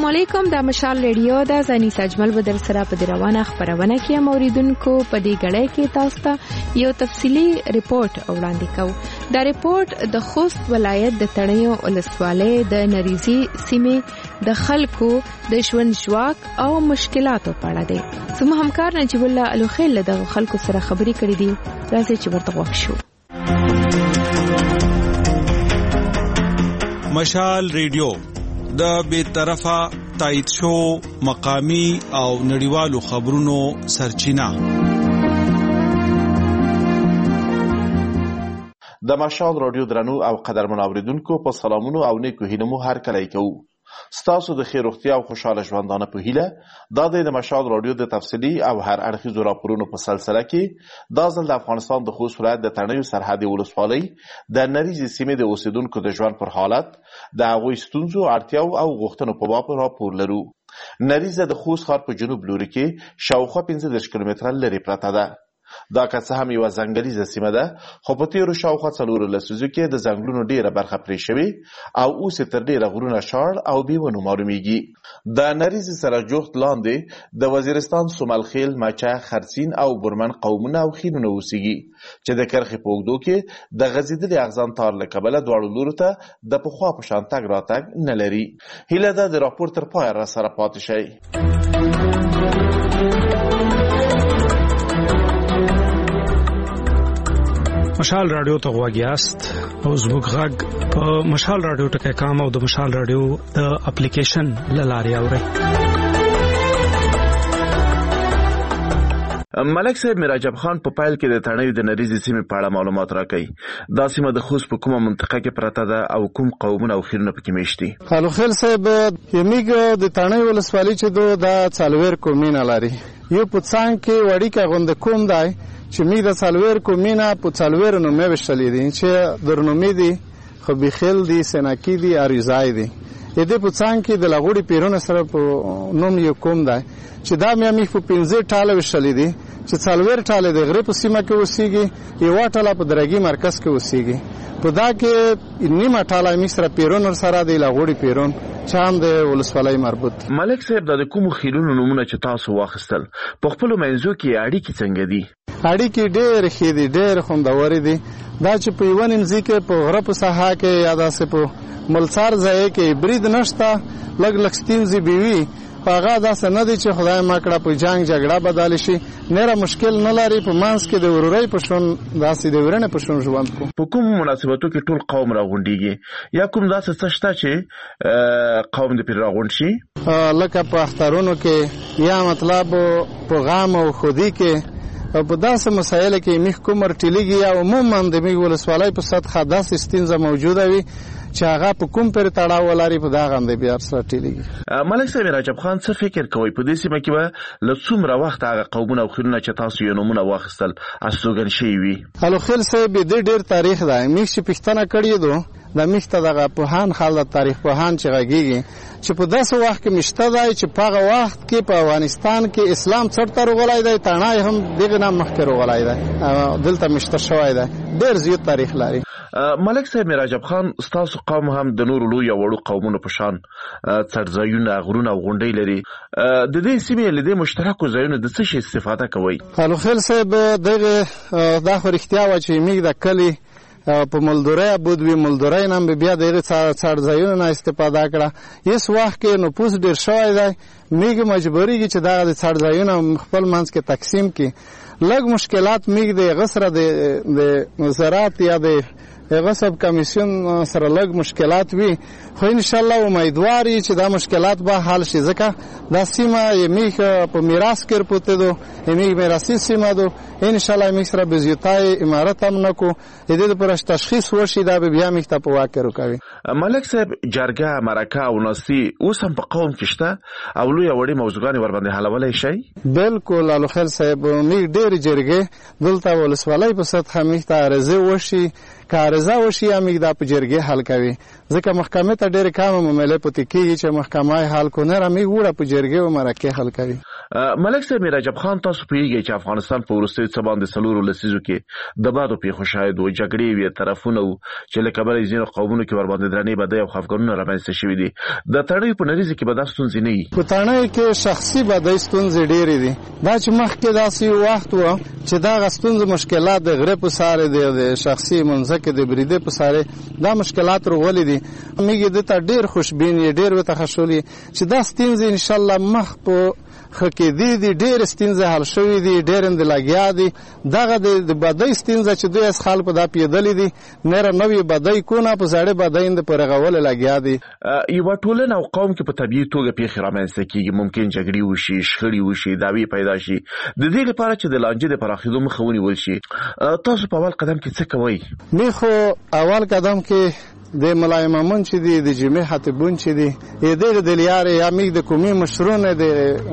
السلام علیکم. د مشال ریډیو د زنیس اجمل بدر سره په روانه خبرونه کې موریدونکو په دې غړې کې تاسو ته یو تفصیلی ریپورت وړاندې کوو. دا ریپورت د خوست ولایت د تڼیو ولسوالۍ د نریزي سیمې د خلکو د ژوند ژواک او مشکلاتو په اړه دی. زموږ همکار نجیب الله الوخیل د خلکو سره خبرې کړې دي. راځي چې ورته وښیو. مشال ریډیو د بیطرفه تایید شو مقامی او نړیوالو خبرونو سرچینه. د مشال رادیو درنو او قدرمن اوریدونکو په سلامونو او نیکو هیلو مو هر کله کوو. ستاسو د خیر روغتیا او خوشاله ژوندانه په هیله دا د مشال رادیو د تفصیلی او هر اړخیزو راپورونو په سلسله کې دا ځل د افغانستان د خوست ولایت د تڼیو سرحدي ولسوالۍ د نریزي سیمې د اوسیدونکو د ژوند پر حالت، د هغوی ستونزو، اړتیاو او غوښتنو په باب راپور لرو. نریزه د خوست ښار په جنوب لوري کې شاوخوا 15 کیلومتره لرې پرته ده. دا که څه هم یوه ځنګلیزه سیمه ده، خو په تېرو شاوخوا 4 لسیزو کې د ځنګلونو ډېره برخه پرې شوې او اوس یې تر ډېره غرونه شاړ او بې ونو معلومېږي. د نریزې سره جوخت لاندې د وزیرستان، سوملخیل، مچه، خرسین او برمن قومونه او خینونه اوسېږي چې د کرښې په اوږدو کې د غځېدلي اغزن تار له کبله دواړو لورو ته د پخوا په شان تګ راتګ نه لري. هیله ده د راپور تر پایه راسره پاتې شئ. مشال رادیو ته غواګیاست او زموږ غږ په مشال رادیو ټکی کام او د مشال رادیو د اپلیکیشن لارې اورئ. ملک صاحب میراجب خان په پایل کې د تڼیو د نریزي سیمې په اړه معلومات راکوي. دا سیمه د خوست په کومه منطقه کې پرته ده او کوم قومونه او خیلونه پکې میشت دي؟ الوخیل صاحب یمیګ د تڼیو ولسوالۍ چې دا 4 قومونه لري. یو په څنګ کې وړي کې غوند کوم دی چې می د 4 قومونه په 4 نومې وشلې دي چې درنومې دي خو بخیل دي، سنکی دي، اریزای دي. دې په څنګ کې د لغوړي پیرونه سره په نوم یو کوم دی چې دا مې په 15 ټاله وشلې دي چې 4 ټاله د غره په سیمه کې اوسېږي، یو ټاله په درګي مرکز کې اوسېږي. په دا کې نیمه ټاله مې سره پیرون سره د لغوړي پیرون چې هم د ولسوالۍ مربوط. ملک صاحب د کوم خیلونو نومونه چې تاسو واخیستل په خپل منځو کې اړیکې څنګه دي؟ اړیکې ډېر ښې دي، ډېر خوندورې دي. دا چې په یوه نیمځي کې په غره په ساحه کې یا داسې په ملڅار ځای کې برید نشته، لږ ستونزې به وي. خو هغه داسې نه دی چې خدای ما کړه په جنګ جګړه بدل شي. نېره مشکل نه لري. په منځ کې د ورورۍ په شون داسې د ورنې په شون ژوند کو. په کوم مناسبتو کې ټول قوم راغونډېږي یا کوم داسې څه شته چې قوم دې پرې راغونډ شي؟ لکه په اخترونو کې یا مطلب په غم او خودي کې او په داسې مسایلو کې میخ کومر ټیلیږي یا عموما د میګ ولسوالۍ په سطحه داسې ستونزه موجوده وي چې هغه په کوم پر تړاو ولري په دا غندې بیا سره ټیلیږي. ملک صاحب راجب خان څه فکر کوي په دې سیمه کې به له څومره وخت هغه قومونه او خیلونه چې تاسو یې نومونه واخیستل استوګن شوي وي؟ الوخیل صاحب ډېر تاریخ دی. میخ چې پښتنه کړی دو د میخ ته دغه پوهان خلک تاریخ پوهان چې غږیږي چې په داسې وخت کې مشته دی چې په هغه وخت کې په افغانستان کې اسلام څرته روغلی دی، تڼای هم دغه نام مخکې روغلی دی، دلته مشته شوی دی. ډېر زیات تاریخ لري. ملک صاحب میراجب خان ستاسو قوم هم د نورو لوی او وړو قومونو په شان څړځایونه، غرونه او غونډۍ لري. د دې سیمې له دې مشترکو ځایونو د څه شي استفاده کوئ؟ الوخیل صاحب دغه دا خو رښتیا وه چې موږ د کلي په ملدورۍ ابود وي، ملدورۍ نه هم بیا دغه څړځایونو نه استفاده کړه. هېڅ وخت کې نفوس ډېر شوی دی. موږ مجبورېږي چې دغه د څړځایونه خپل منځ کې تقسیم کړي. لږ مشکلات موږ د هغه سره د وزارت یا د هغه سب کمیسیون سره لږ مشکلات وي، خو انشاءالله امیدوار یو چې دا مشکلات به حل شي. ځکه دا سیمه یمیخ په میراث کې پروته ده، یمیخ میراثي سیمه ده. انشاءالله یمیخ سره به زیاتای امارت هم نکو د دې لپاره تشخیص وشي دا به بیا میخ ته په واقع روکوي. ملک صاحب جرګه، مرکه او ناستي اوس هم په قوم کې شته او لوی وړي موضوعګانې ورباندې حلولی شي؟ بالکل الوخیل صاحب میخ ډېرې جرګې دلته ولسوالۍ په سطحه میخ ته عرضې وشي، که عرضه وشي یا میخ دا په جرګې حل کوي. ځکه محکمې ته ډېرې کمه معاملې پاتې کېږي چې محکمه یې حل کو، نه را میخ وړه په جرګې او مرکې حل کوي. ملک صاحب میراجب خان تاسو پیږي چې افغانستان په وروستي څه باندې څلورو لسیزو کې د بادو پیښو شاهد و جګړې وي طرفونه چې له کبله ځینو قومونو کې ورباندې درنې بدۍ او خفګانونه رامنځته شوي دي د تڼیو په نریزه کې به دا ستونزې نه وي په تڼیو کې شخصي بدۍ ستونزې ډېرې دي دا چې مخکې داسې وخت و چې دغه ستونزې مشکلات د غره په سارې دي د شخصي منځکې د بریدې په سارې دا مشکلات روغلي دي میږي دته ډېر خوشبین یې ډېر وتخښلي چې دا ستونزې انشاءالله مخ په خکې دي ډېر ستونزې حل شوي دي ډېر اند لګیا دي دغه د بدۍ ستونزه چې دوی از خلکو دا پیدلې دي نره نوې بدۍ کونه په زړې بدۍ اند پر غول لګیا دي یو ټولنه او قوم کې په طبيعي توګه پیښې رامنځته کیږي ممکن جګړې وشي شخړې وشي داوی پیدا شي د دې لپاره چې د لانجې د پراخېدو مخه ونیول شي تاسو په اول قدم کې څه کوئ میخو اول قدم کې د ملای مامون چې دی د جمعې خطیبون چې دی دغه د لیارې یا میګ د کومي مشرونه د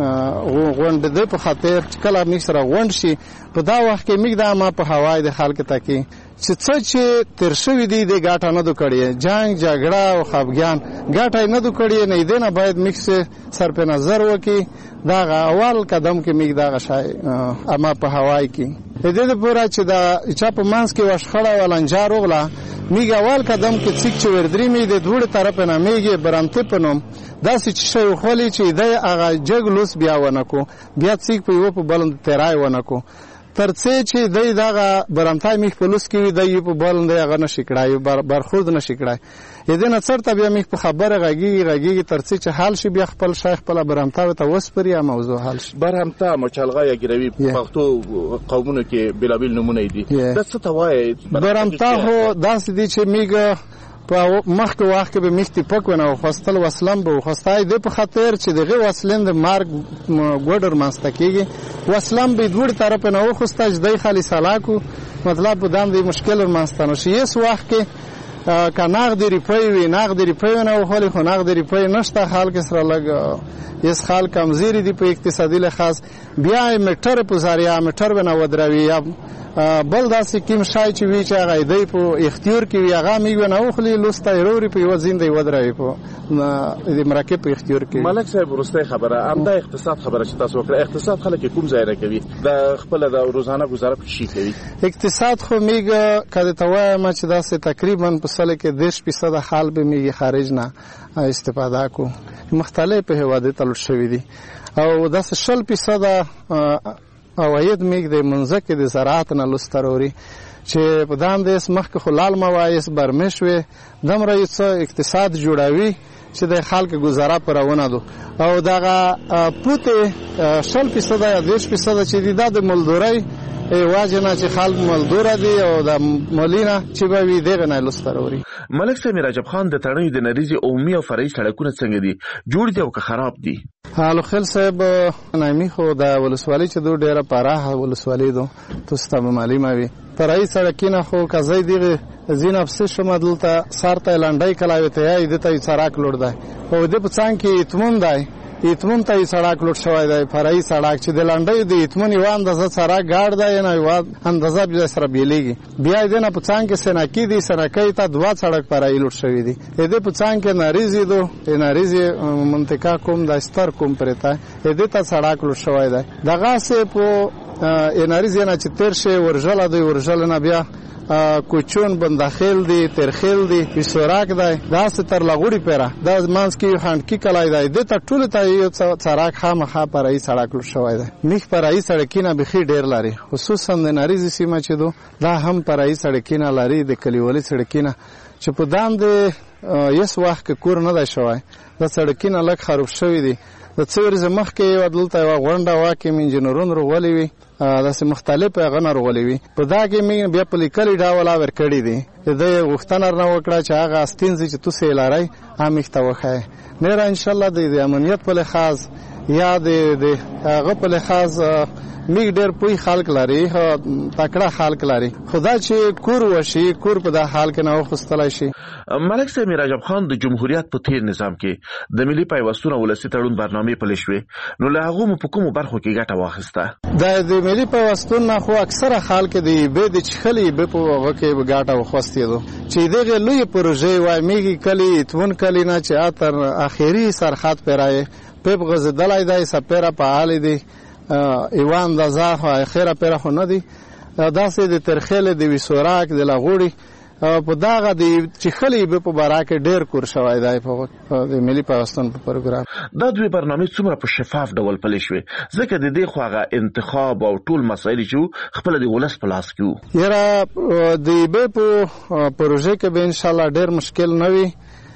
غونډې د په خاطر کله میګ سره غونډ شي په دا وخت کې میګ د ما په هوای د خلک تکي چې څه تر شوی دی د ګاټه نه دوکړي جنگ جګړه او خفګان ګاټه نه دوکړي نه دی نه باید میکس سر په نظر وکي دا اول قدم کې میګ دا غشای اما په هوای کې د دې لپاره چې دا چا په مانس کې وشخړه ولنجار وغلا میګ اول قدم کې څیک چې وردري می د دوړ طرف نه میګ برانته پنوم دا چې شی خولي چې د هغه جګلوس بیا ونکو بیا څیک په یو په بلند تیرای ونکو ترڅه چې د دغه برانتای میخ پولیس کې دی په بلند هغه نشي کړای برخورد نشي کړای یدنه څرته بیا میخ په خبره غږی ترڅه چې حال شي بیا خپل شیخ خپل برانتا ته وسپري موضوع حل شي برانتا مچلغه یا ګروي پښتو قومونو کې بلابل نمونه دي د څه توای برانتا هو داس دي چې میګ په مخکې وخت کې به میختی پکونه او خواستل وسلم به خواستای د په خاطر چې دغه وسلند مارګ ګوډر ماستکیږي وسلم به دوړ طرف نه او خوستاج دای خالي سالاکو مطلب په دام دی مشکل ورمانستانو شي اس وخت کې کناغ دی ریپای وی ناغ دی ریپای نه خو خو ناغ دی ریپای نشته حال کې سره لګ اس حال کمزوري دی په اقتصادي لحاظ بیا میټر په ذریعہ میټر بنا ودروي یا بل داسې کیم شای چې وی چې هغه دی په اختیار کې وی هغه میګ نه او خلی لسته روري په وزین دی ودروي په د مرکب په اختیار کې ملک صاحب ورسته خبره امدا اقتصاد خبره چې تاسو وکړه اقتصاد خلک کوم ځای راکوي د خپل د روزانه گزاره په شي کوي اقتصاد خو میګ کده توای ما چې داسې تقریبا په سال کې 10% حال به میګ خارج نه استفاده کو مختلف هواده تل شوی دي او داسې 0% او اید میګ د منځکه د زراعت نه لستروري چې په دام د مخک خلال موایس برمشوي دم رئیس اقتصاد جوړاوي چې د خلک گزاره پرونه دو او دغه پوته 0% یا 10% چې د ملدوري واجنه چې خلک ملدور دي او د مولینه چې به وي دغه نه لستروري ملک صاحب میراجب خان د تړنې د نریزي عمومي او فرعي سړکونه څنګه دي جوړ دي او که خراب دي حالو خل صاحب نایمی خو د ولسوالۍ چې دوه ډیره پراخه ولسوالۍ دو تاسو ته معلومه وي فرعي سړکونه خو کزای دی زین افسه شمدل ته سارته لنډای کلاوي ته ای د ته سړک لوړ دی او د پڅان کې اتمن دی اتمن ته سړک لوټ شوی دی فرعي سړک چې د لنډۍ د اتمن یو اندازه سړک ګاډ دی نه یو اندازه بیا سره بیلېږي بیا د نه پڅان کې سنکی دی سنکی ته دوه سړک فرعي لوټ شوی دی د پڅان کې ناریزي دو ناریزي منطقه کوم د استر کوم پرتا د ته سړک لوټ شوی دی دغه سه په ناریزي نه چې تر شي ورژل دی ورژل نه بیا کوچون بنداخیل دی ترخیل دی پیسوراک دی دا ستر لغوړي پیرا دا مانس کې هانکی کلای دی د ته ټول ته یو څراک خامخا پرای سړک لور شوی دی میخ پرای سړکینه بخي ډیر لري خصوصا د ناریزي سیمه چې دو دا هم پرای سړکینه لري د کلیوالي سړکینه چې په دام د یس وخت کور نه دی شوی د سړکینه لک خراب شوی دی د څور زمخ کې ودلته غونډه واکې انجنیرون روغلي وي داسې مختلفه غنر غولي وي په دا کې مې بیا په لیکلي ډول اور کړی دي د غوښتنه نه وکړه چې هغه استینځي چې تاسو لارای امخته وخای نه ان شاء الله د امنیت په لحاظ یا د هغه په لحاظ میګ ډېر پوی خلک لري تکړه خلک لري خدا چې کور وشي کور په د حال کې نه خوستلای شي ملک صاحب میراجب خان د جمهوریت په تیر نظام کې د ملي پیوستون ولسی تړون برنامه پلي شوې نو له هغه په کومو برخو کې ګټه واخیسته د ملي پیوستون نه خو اکثره خلک دی به د چخلي به په هغه کې ګټه واخیستې چې دغه لوی پروژې وای میګي کلی اتمن کلی نه چې اتر اخیری سرحد پرای پیپ غزیدلی دی سپیره فعال دی یوه اندازه خو اخیره پیره خو نه دی داسې د ترخیل د ویسوراک د لغوړي په دغه د چیخلې به په باره کې ډېر کور شوی دی د ملي پیوستون په پروګرام. دا دوی برنامې څومره په شفاف ډول پلې شوې ځکه د دې خو هغه انتخاب او ټول مسایل چې خپله د ولس په لاس کې وو. یاره د ایبې په پروژې کې به انشاءالله ډېر مشکل نه وي،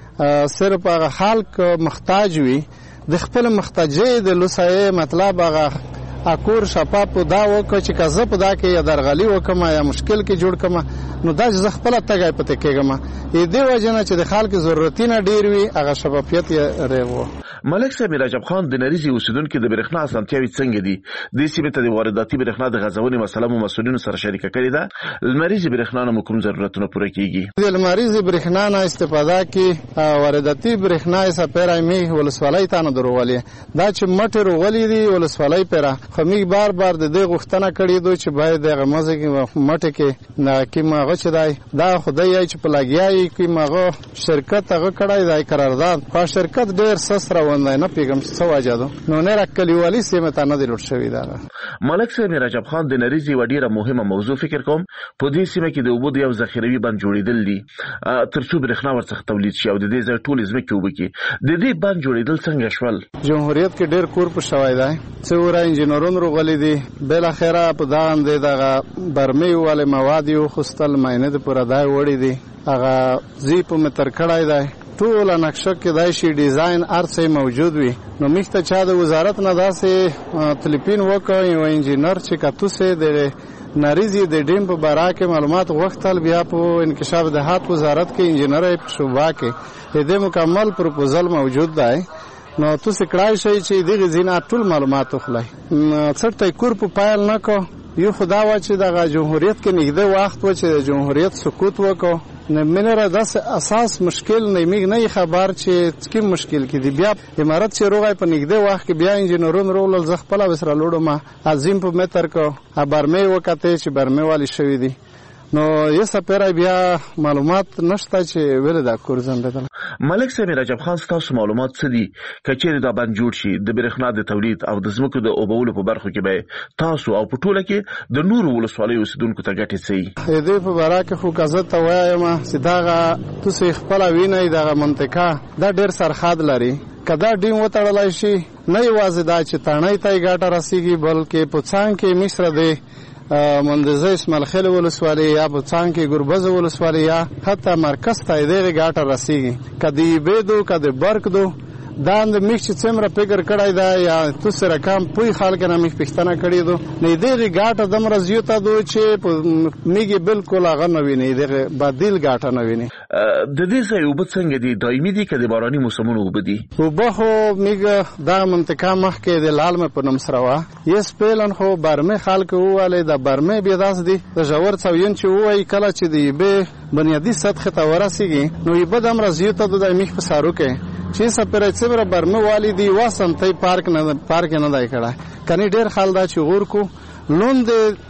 صرف هغه خلک محتاج وي د خپل محتاجۍ د لوسایې مطلب هغه اکور شفاف دا وکړه چې که زه په دا کې یا درغلي وکړم یا مشکل کې جوړ کړم نو دا چې زه خپله تګی پتې کېږم دې وجې نه چې د خلکو ضرورتونه ډېر وي هغه شفافیت یې ریغ و. ملک صاحب میرعجب خان د نریزي اوسیدونکو د برېښنا اسانتیاوې څنګه دي؟ دې سیمې ته د وارداتي برېښنا د غځونې مسله مو مسؤلینو سره شریکه کړې ده. لمریزې برېښنا نه مو کوم ضرورتونه پوره کېږي؟ د لمریزې برېښنا نه استفاده کې وارداتي برېښنا یې سپیره میږ ولسوالۍ ته نه درولې دا چې مټې روغلي دي ولسوالۍ پیره خو میږ بار بار د دې غوښتنه کړې ده چې باید دغه مټې کې کوم هغه چې دی دا خدای یې چې په لګیا یې کوم هغه شرکت هغه کړی دی قرارداد خو شرکت ډېر سست روان دی نه پوهېږم چې څه وجه ده نو نه کلیوالي سیمې ته نه دی لوټ شوي دغه. ملک صاحب میرعجب خان د نریزي یوه ډېره مهمه موضوع فکر کوم په دې سیمه کې د اوبو د یو ذخیروي بند جوړېدل دي تر څو برېښنا ورڅخه تولید شي او د دې ځای ټولې ځمکې اوبه کړي. د دې بند جوړېدل څنګه شول؟ جمهوریت کې ډېر کور په شوی دی څه وره انجینرون روغلي دي بالاخره په دغه اندې دغه برمې والې مواد یې وخوستل معاینې د پوره دی وړي دي هغه زی په متر کړی دی ټوله نقشه کېدای شي ډیزاین هر څه موجود وي نو موږ ته چا د وزارت نه داسې تلیفون وکړ یو انجینر چې کتوسې د نریزي د ډیم په باره کې معلومات غوښتل بیا په انکشاف دهات وزارت کې انجینر شعبه کې د دې مکمل پروپوزل موجود دی نو تاسو کړای شئ چې دغه ځینې ټول معلومات وخلای څرته کور په پایل نه کو یو خدا وا چې د جمهوریت کې نږدې وخت و چې د جمهوریت سقوط وکړو نه منره داس اساس مشکل نه میګ نه خبر چې کوم مشکل کې دی بیا امارات چې روغای په نږدې وخت کې بیا انجینرون رول زغپلا وسره لوړم عظیم په متر کو برمه وکته چې برمه والی شوې دي نو یې سپیره بیا معلومات نشته چې ویل دا کور زندل. ملک صاحب میرعجب خان تاسو معلومات څه دي کچېره دا بند جوړ شي د برېښنا د تولید او د ځمکو د اوبولو په برخو کې به تاسو او په ټوله کې د نورو ولسوالیو اوسیدونکو ته ګټې څه دې په باره کې خو که زه ته وایم چې دغه تاسو خپله وینئ دغه منطقه دا ډېر سرحد لري که دا ډیم وتړلی شي نه یوازې دا چې تڼۍ ته یې ګټه رسېږي بلکې په څنګ کې مصر دی مندزه اسماعیل خیل ولسوالۍ یا په څنګ کې ګربز ولسوالۍ یا حتی مرکز ته یې دغه ګټه رسېږي که د ایبې دو که د برق دو دا د میخ چې څومره فکر کړی دا یا تاسو رقم پوی خلک نه میخ پښتنه کړی دو نه دغه ګټه دومره زیاته دو چې میږي بالکل هغه نه ویني دغه بدیل ګټه نه ویني. د دې ځای اوبه څنګه دي دایمي دي که د باراني موسمونو اوبه دي؟ اوبه خو میږ دا منطقه مخکې د لالمه په نوم سره وه یس پیلن خو برمې خلک ووالې د برمې بیا داسې دي د ژور څوین چې ووایي کله چې د یبې بنیادي سطحې ته ورسېږي نو یبه دومره زیاته ده د میخ په سارو کې چې سپیره څومره برمه والی دی واسم ته پارک نه دی کړه کني ډېر خال دا چې غور کو لوند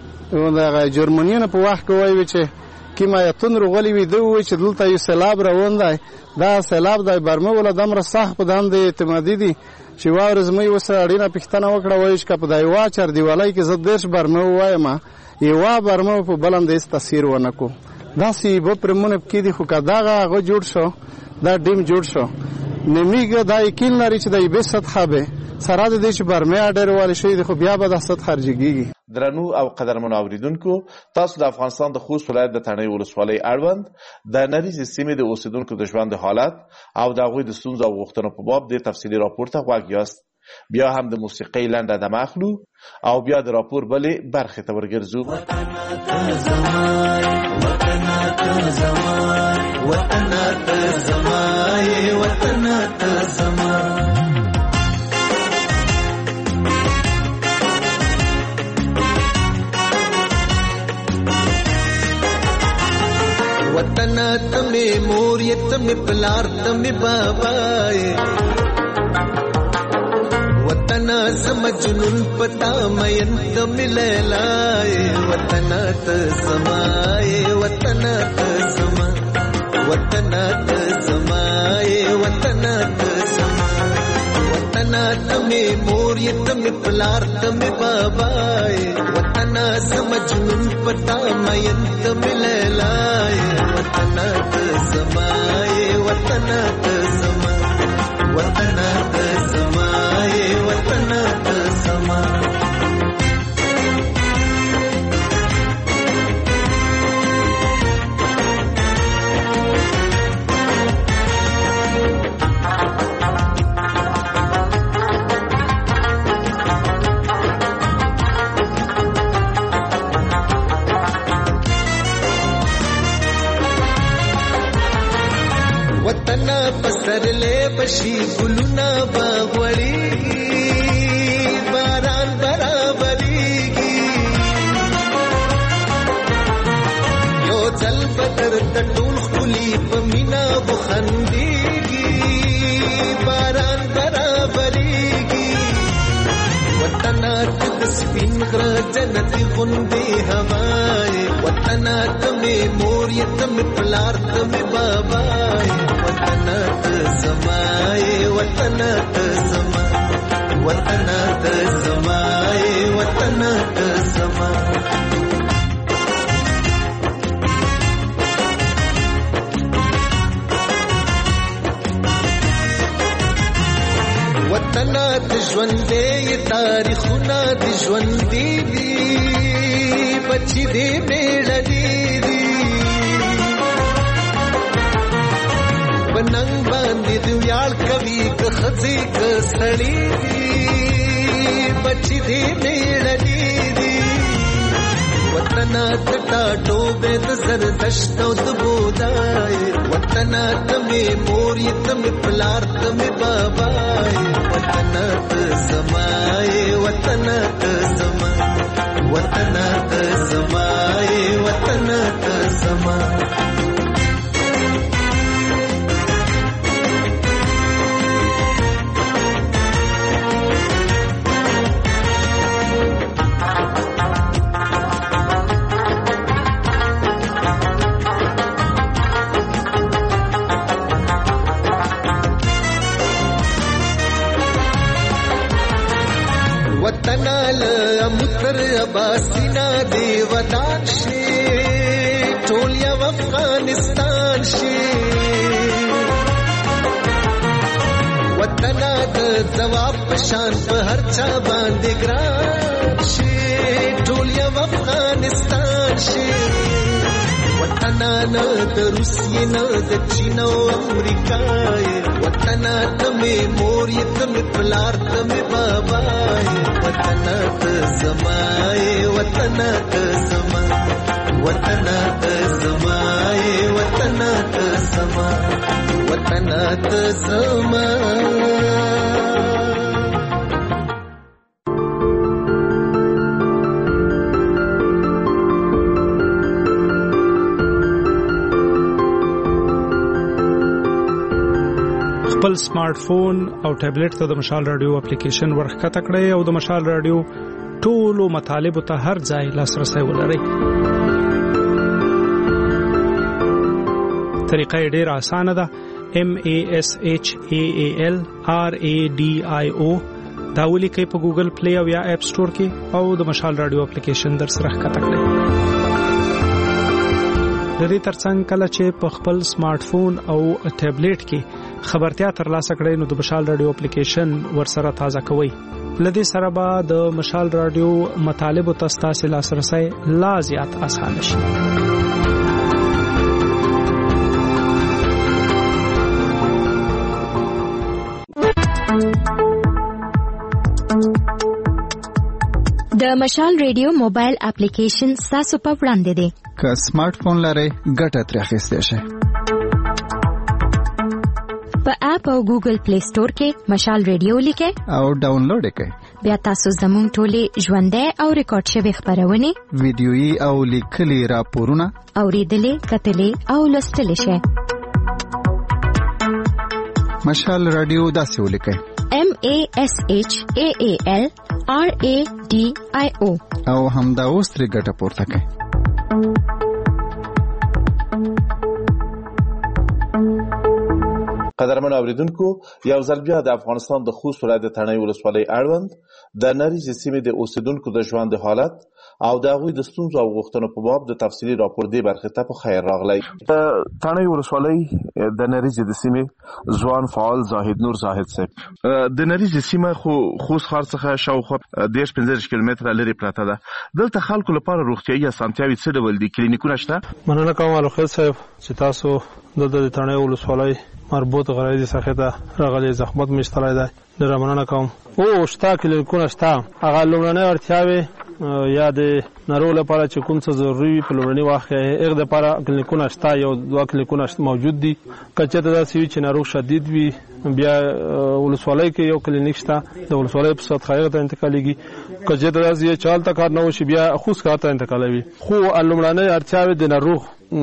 د جرمنیانو په وخت کې وایي چې کیمایتون روغلی وي دوی وایي چې دلته یو سیلاب روان دی دا سیلاب د برمه ولا دمره سخت په داندې اعتمادي دي چې واورز مې وسه اړینه پښتنه وکړه وایي چې په دایوا چر دیوالای کې زه دیش برمه وایم یو برمه په بلند است تاثیر ونکو دا سی به پرمونه کې دي خو کداغه غو جوړ شو دا ډیم جوړ شو نمیګه دا یقین لري چې د یبه سطحه به سره د دې چې برمه اډر والی شي خو بیا به د سطح خرجيږي. درنو او قدرمن اوریدونکو تاسو د افغانستان د خوست ولایت د تڼۍ ولسوالۍ اړوند د نریزي سیمې د اوسیدونکو د ژوند حالت او د هغوی د ستونزو او غوښتنو په باب د تفصیلي راپور ته غوږ یاست. بیا هم د موسیقۍ لنډه دمه اخلو او بیا د راپور بلې برخې ته ورګرځو. وطن تمه مور یتم پلار تم بابا وطن زم جنون پتا مین تم لیلای وطن ت سمای وطن ت سما وطن ت سمای وطن ت سما وطن وطن تمه مور تمه پلار تمه بابا وطن سمجنون پتا مین تمه لیلای وطن تسمای وطن تسما وطن تسمای وطن تسما پسرلے بشی گلونا باغوڑی باران برابریگی یو ځل بدر تټول خلی پمینا بخندیگی باران برابریگی وطنات د سپین غره جنت غوندې هوای وطنات مې مور یتم پلار تم بابا وطنات سمای وطنات سما وطنات سمای وطنات سما وطنات ژوندې تاریخونه د ژوندې دي بچي دې میړني دي پننګ باندې د ویاړ کوي که خزي که سړی دي بچي دې میړني دي وطنات ټاټو به د زردشت او د بودای وطنات مې مور یتم پلار تم بابا وطنات سمای وطنات سما وطنات سمای وطنات سما وطنال امتر اباسینا دی ودان شي ټول یو افغانستان شي وطن د جواب پشان په هر چا باندې ګران شي ټول یو افغانستان شي وطن نه د روسیې نه د چین او امریکا وطنات مې مور یتم پلار تم بابا وطنات سمای وطنات سما وطنات سمای وطنات سما وطنات سما خپل سمارټ فون او ټابلیټ ته د مشال رادیو اپلیکیشن ورخکته کړئ او د مشال رادیو ټولو مطالبه ته هر ځای لاسرسي ولرئ. طریقه ډېره اسانه ده. MASHAALRADIO دا ولیکئ په ګوګل پلی او یا اپ سٹور کې او د مشال رادیو اپلیکیشن در سره ښکته کړئ. د دې ترڅنګ کله چې په خپل سمارټ فون او ټابلیټ کې خبرتیا ترلاسه کړئ نو د مشال رادیو اپلیکیشن ورسره تازه کوئ. لدې سره به د مشال رادیو مطالب او تاسو لاسرسي لا زیات اسانه شي. د مشال رادیو موبایل اپلیکیشن تاسو په وړاندې دی. که سمارټ فون لرئ ګټه ترې اخیستئ شئ. په اپ او ګوګل پلی سٹور کې مشال رادیو لیکئ او ډاونلوډ کړئ. بیا تاسو زموږ ټولې ژوندۍ او ریکارډ شوی خبرونه ویډیويي او لیکلي راپورونه اوریدلې کتلې او لوستلې شئ. مشال رادیو داسې ولیکئ MASHAALRADIO او همدا اوس ترې ګټه پورته کړئ. قدرمن اوریدونکو یو ځل بیا د افغانستان د خوست ولایت د تڼیو ولسوالۍ اړوند د نریزې سیمې د اوسیدونکو د ژوند حالت او د هغوی د ستونزو او غوښتنو په باب د تفصیلي راپور دې برخې ته په خیر راغلی. د تڼیو ولسوالۍ د نریزې د سیمې ځوان فعال زاهد نور زاهد صاحب، د نریزې سیمه خو خوست ښار څخه شاوخوا 15 کیلومتره لرې پرته ده. دلته خلکو لپاره روغتیایي اسانتیاوې څه ډول دي؟ کلینیکونه شته؟ مننه کوم الخیل صاحب چې تاسو دلته د تڼیو ولسوالۍ مربوط غرایزي ساحې ته راغلي، زحمت مې ایستلی دی، ډېره مننه کوم. شته کلینیکونه شته، هغه لومړنۍ اړتیاوې یا د ناروغ لپاره چې کوم څه ضروري وي په لومړني وخت کې هغې دپاره کلینیکونه شته، یو دوه کلینیکونه موجود دي. که چېرته داسې وي چې ناروغ شدید وي بیا ولسوالۍ کې یو کلینیک شته، د ولسوالۍ په سطحه هغې ته انتقالېږي. که چېرته داسې وي چې هلته کار نه وشي بیا خوست کار ته انتقالوي. خو لومړنۍ اړتیاوې د ناروغ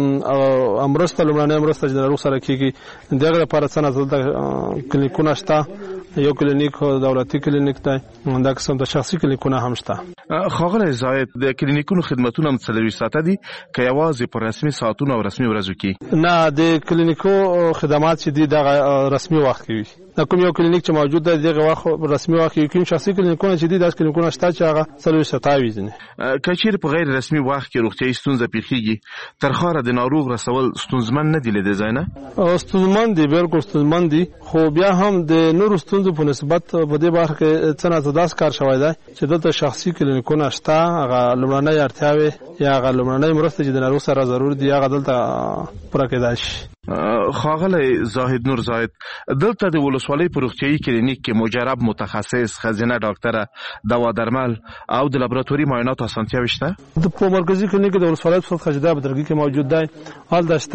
لومړنۍ مرسته چې د ناروغ سره کېږي د هغې لپاره څه نه دلته کلینیکونه شته. یو کلینیک دولتي کلینیک دی، دا قسم د شخصي کلینیکونه هم شته. ښاغلی زاید، د کلینیکونو خدمتونه هم 24 ساعته دي که یوازې په رسمي ساعتونو او رسمي ورځو کې؟ نه، د کلینیکو خدمات چې دي دغه رسمي وخت کې وي. دا کوم یو کلینیک چې موجود دی دغه وخت رسمي وخت کې، کوم شخصي کلینیکونه چې دي داسې کلینیکونه شته چې هغه 24 ساعته وي. که چیرې په غیر رسمي وخت کې روغتیایي ستونزه پیښیږي تر ښاره د ناروغ رسول ستونزمن نه دي له دې ځای نه؟ ستونزمن دي، بالکل ستونزمن دي، خو بیا هم د نورو ستونزو په نسبت په دې برخه کې څه نه څه داسې کار شوی دی چې دلته شخصي کلینیکونه شته. هغه لومړنۍ اړتیاوې یا هغه لومړنۍ مرسته چې د ناروغ سره ضرور دي هغه دلته پوره کېدای شي. ښاغلی زاهد نور زاهد، دلته د ولسوالۍ په روغتیایي کلینیک کې مجرب متخصص، ښځینه ډاکټره، دوا درمل او د لابراتوري معایناتو اسانتیاوې شته؟ په مرکزي کلینیک کې د ولسوالۍ په سطحه چې دا په درګي کې موجود دی، هلته شته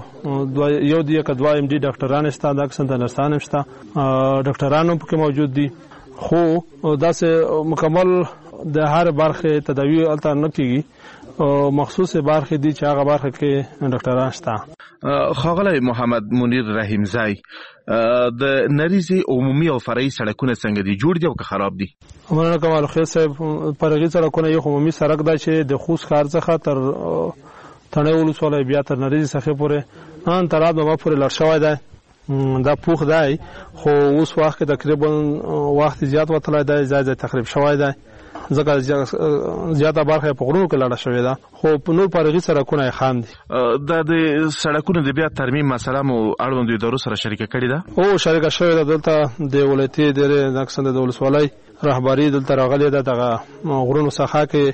یو دی که دوه MD ډاکټران شته، دا قسم د نرسان هم شته، ډاکټران هم پکې موجود دي. خو داسې مکمل د هر برخې تداوی هلته نه کېږي، مخصوص برخې دي چې هغه برخه کې ډاکټران شته. ښاغلی محمد منیر رحیمزی، د نریزې عمومي او فرعي سړکونه څنګه دي؟ جوړ دي او که خراب دي؟ مننه کوم الخیل صاحب. فرعي سړکونه یو عمومي سړک دی چې د خوست ښار څخه تر تڼیو ولسوالۍ بیا تر نریزې ساحې پورې ان تر آباداباد پورې لړ شوی دی. دا پوخ دی، خو اوس وخت کې تقریبا وخت زیات وتلی دی، ځای ځای تخریب شوی دی، ځکه زیاته برخه په غرونو کې لاړه شوې ده، خو په نور فرعي سړکونه یې خام دي. دا د سړکونو د بیا ترمیم مسله مو اړوندو ادارو سره شریکه کړې ده؟ شریکه شوې ده. دلته د ولایتي ادارې د ولسوالۍ رهبري دلته راغلې ده، دغه غرونو څخه کې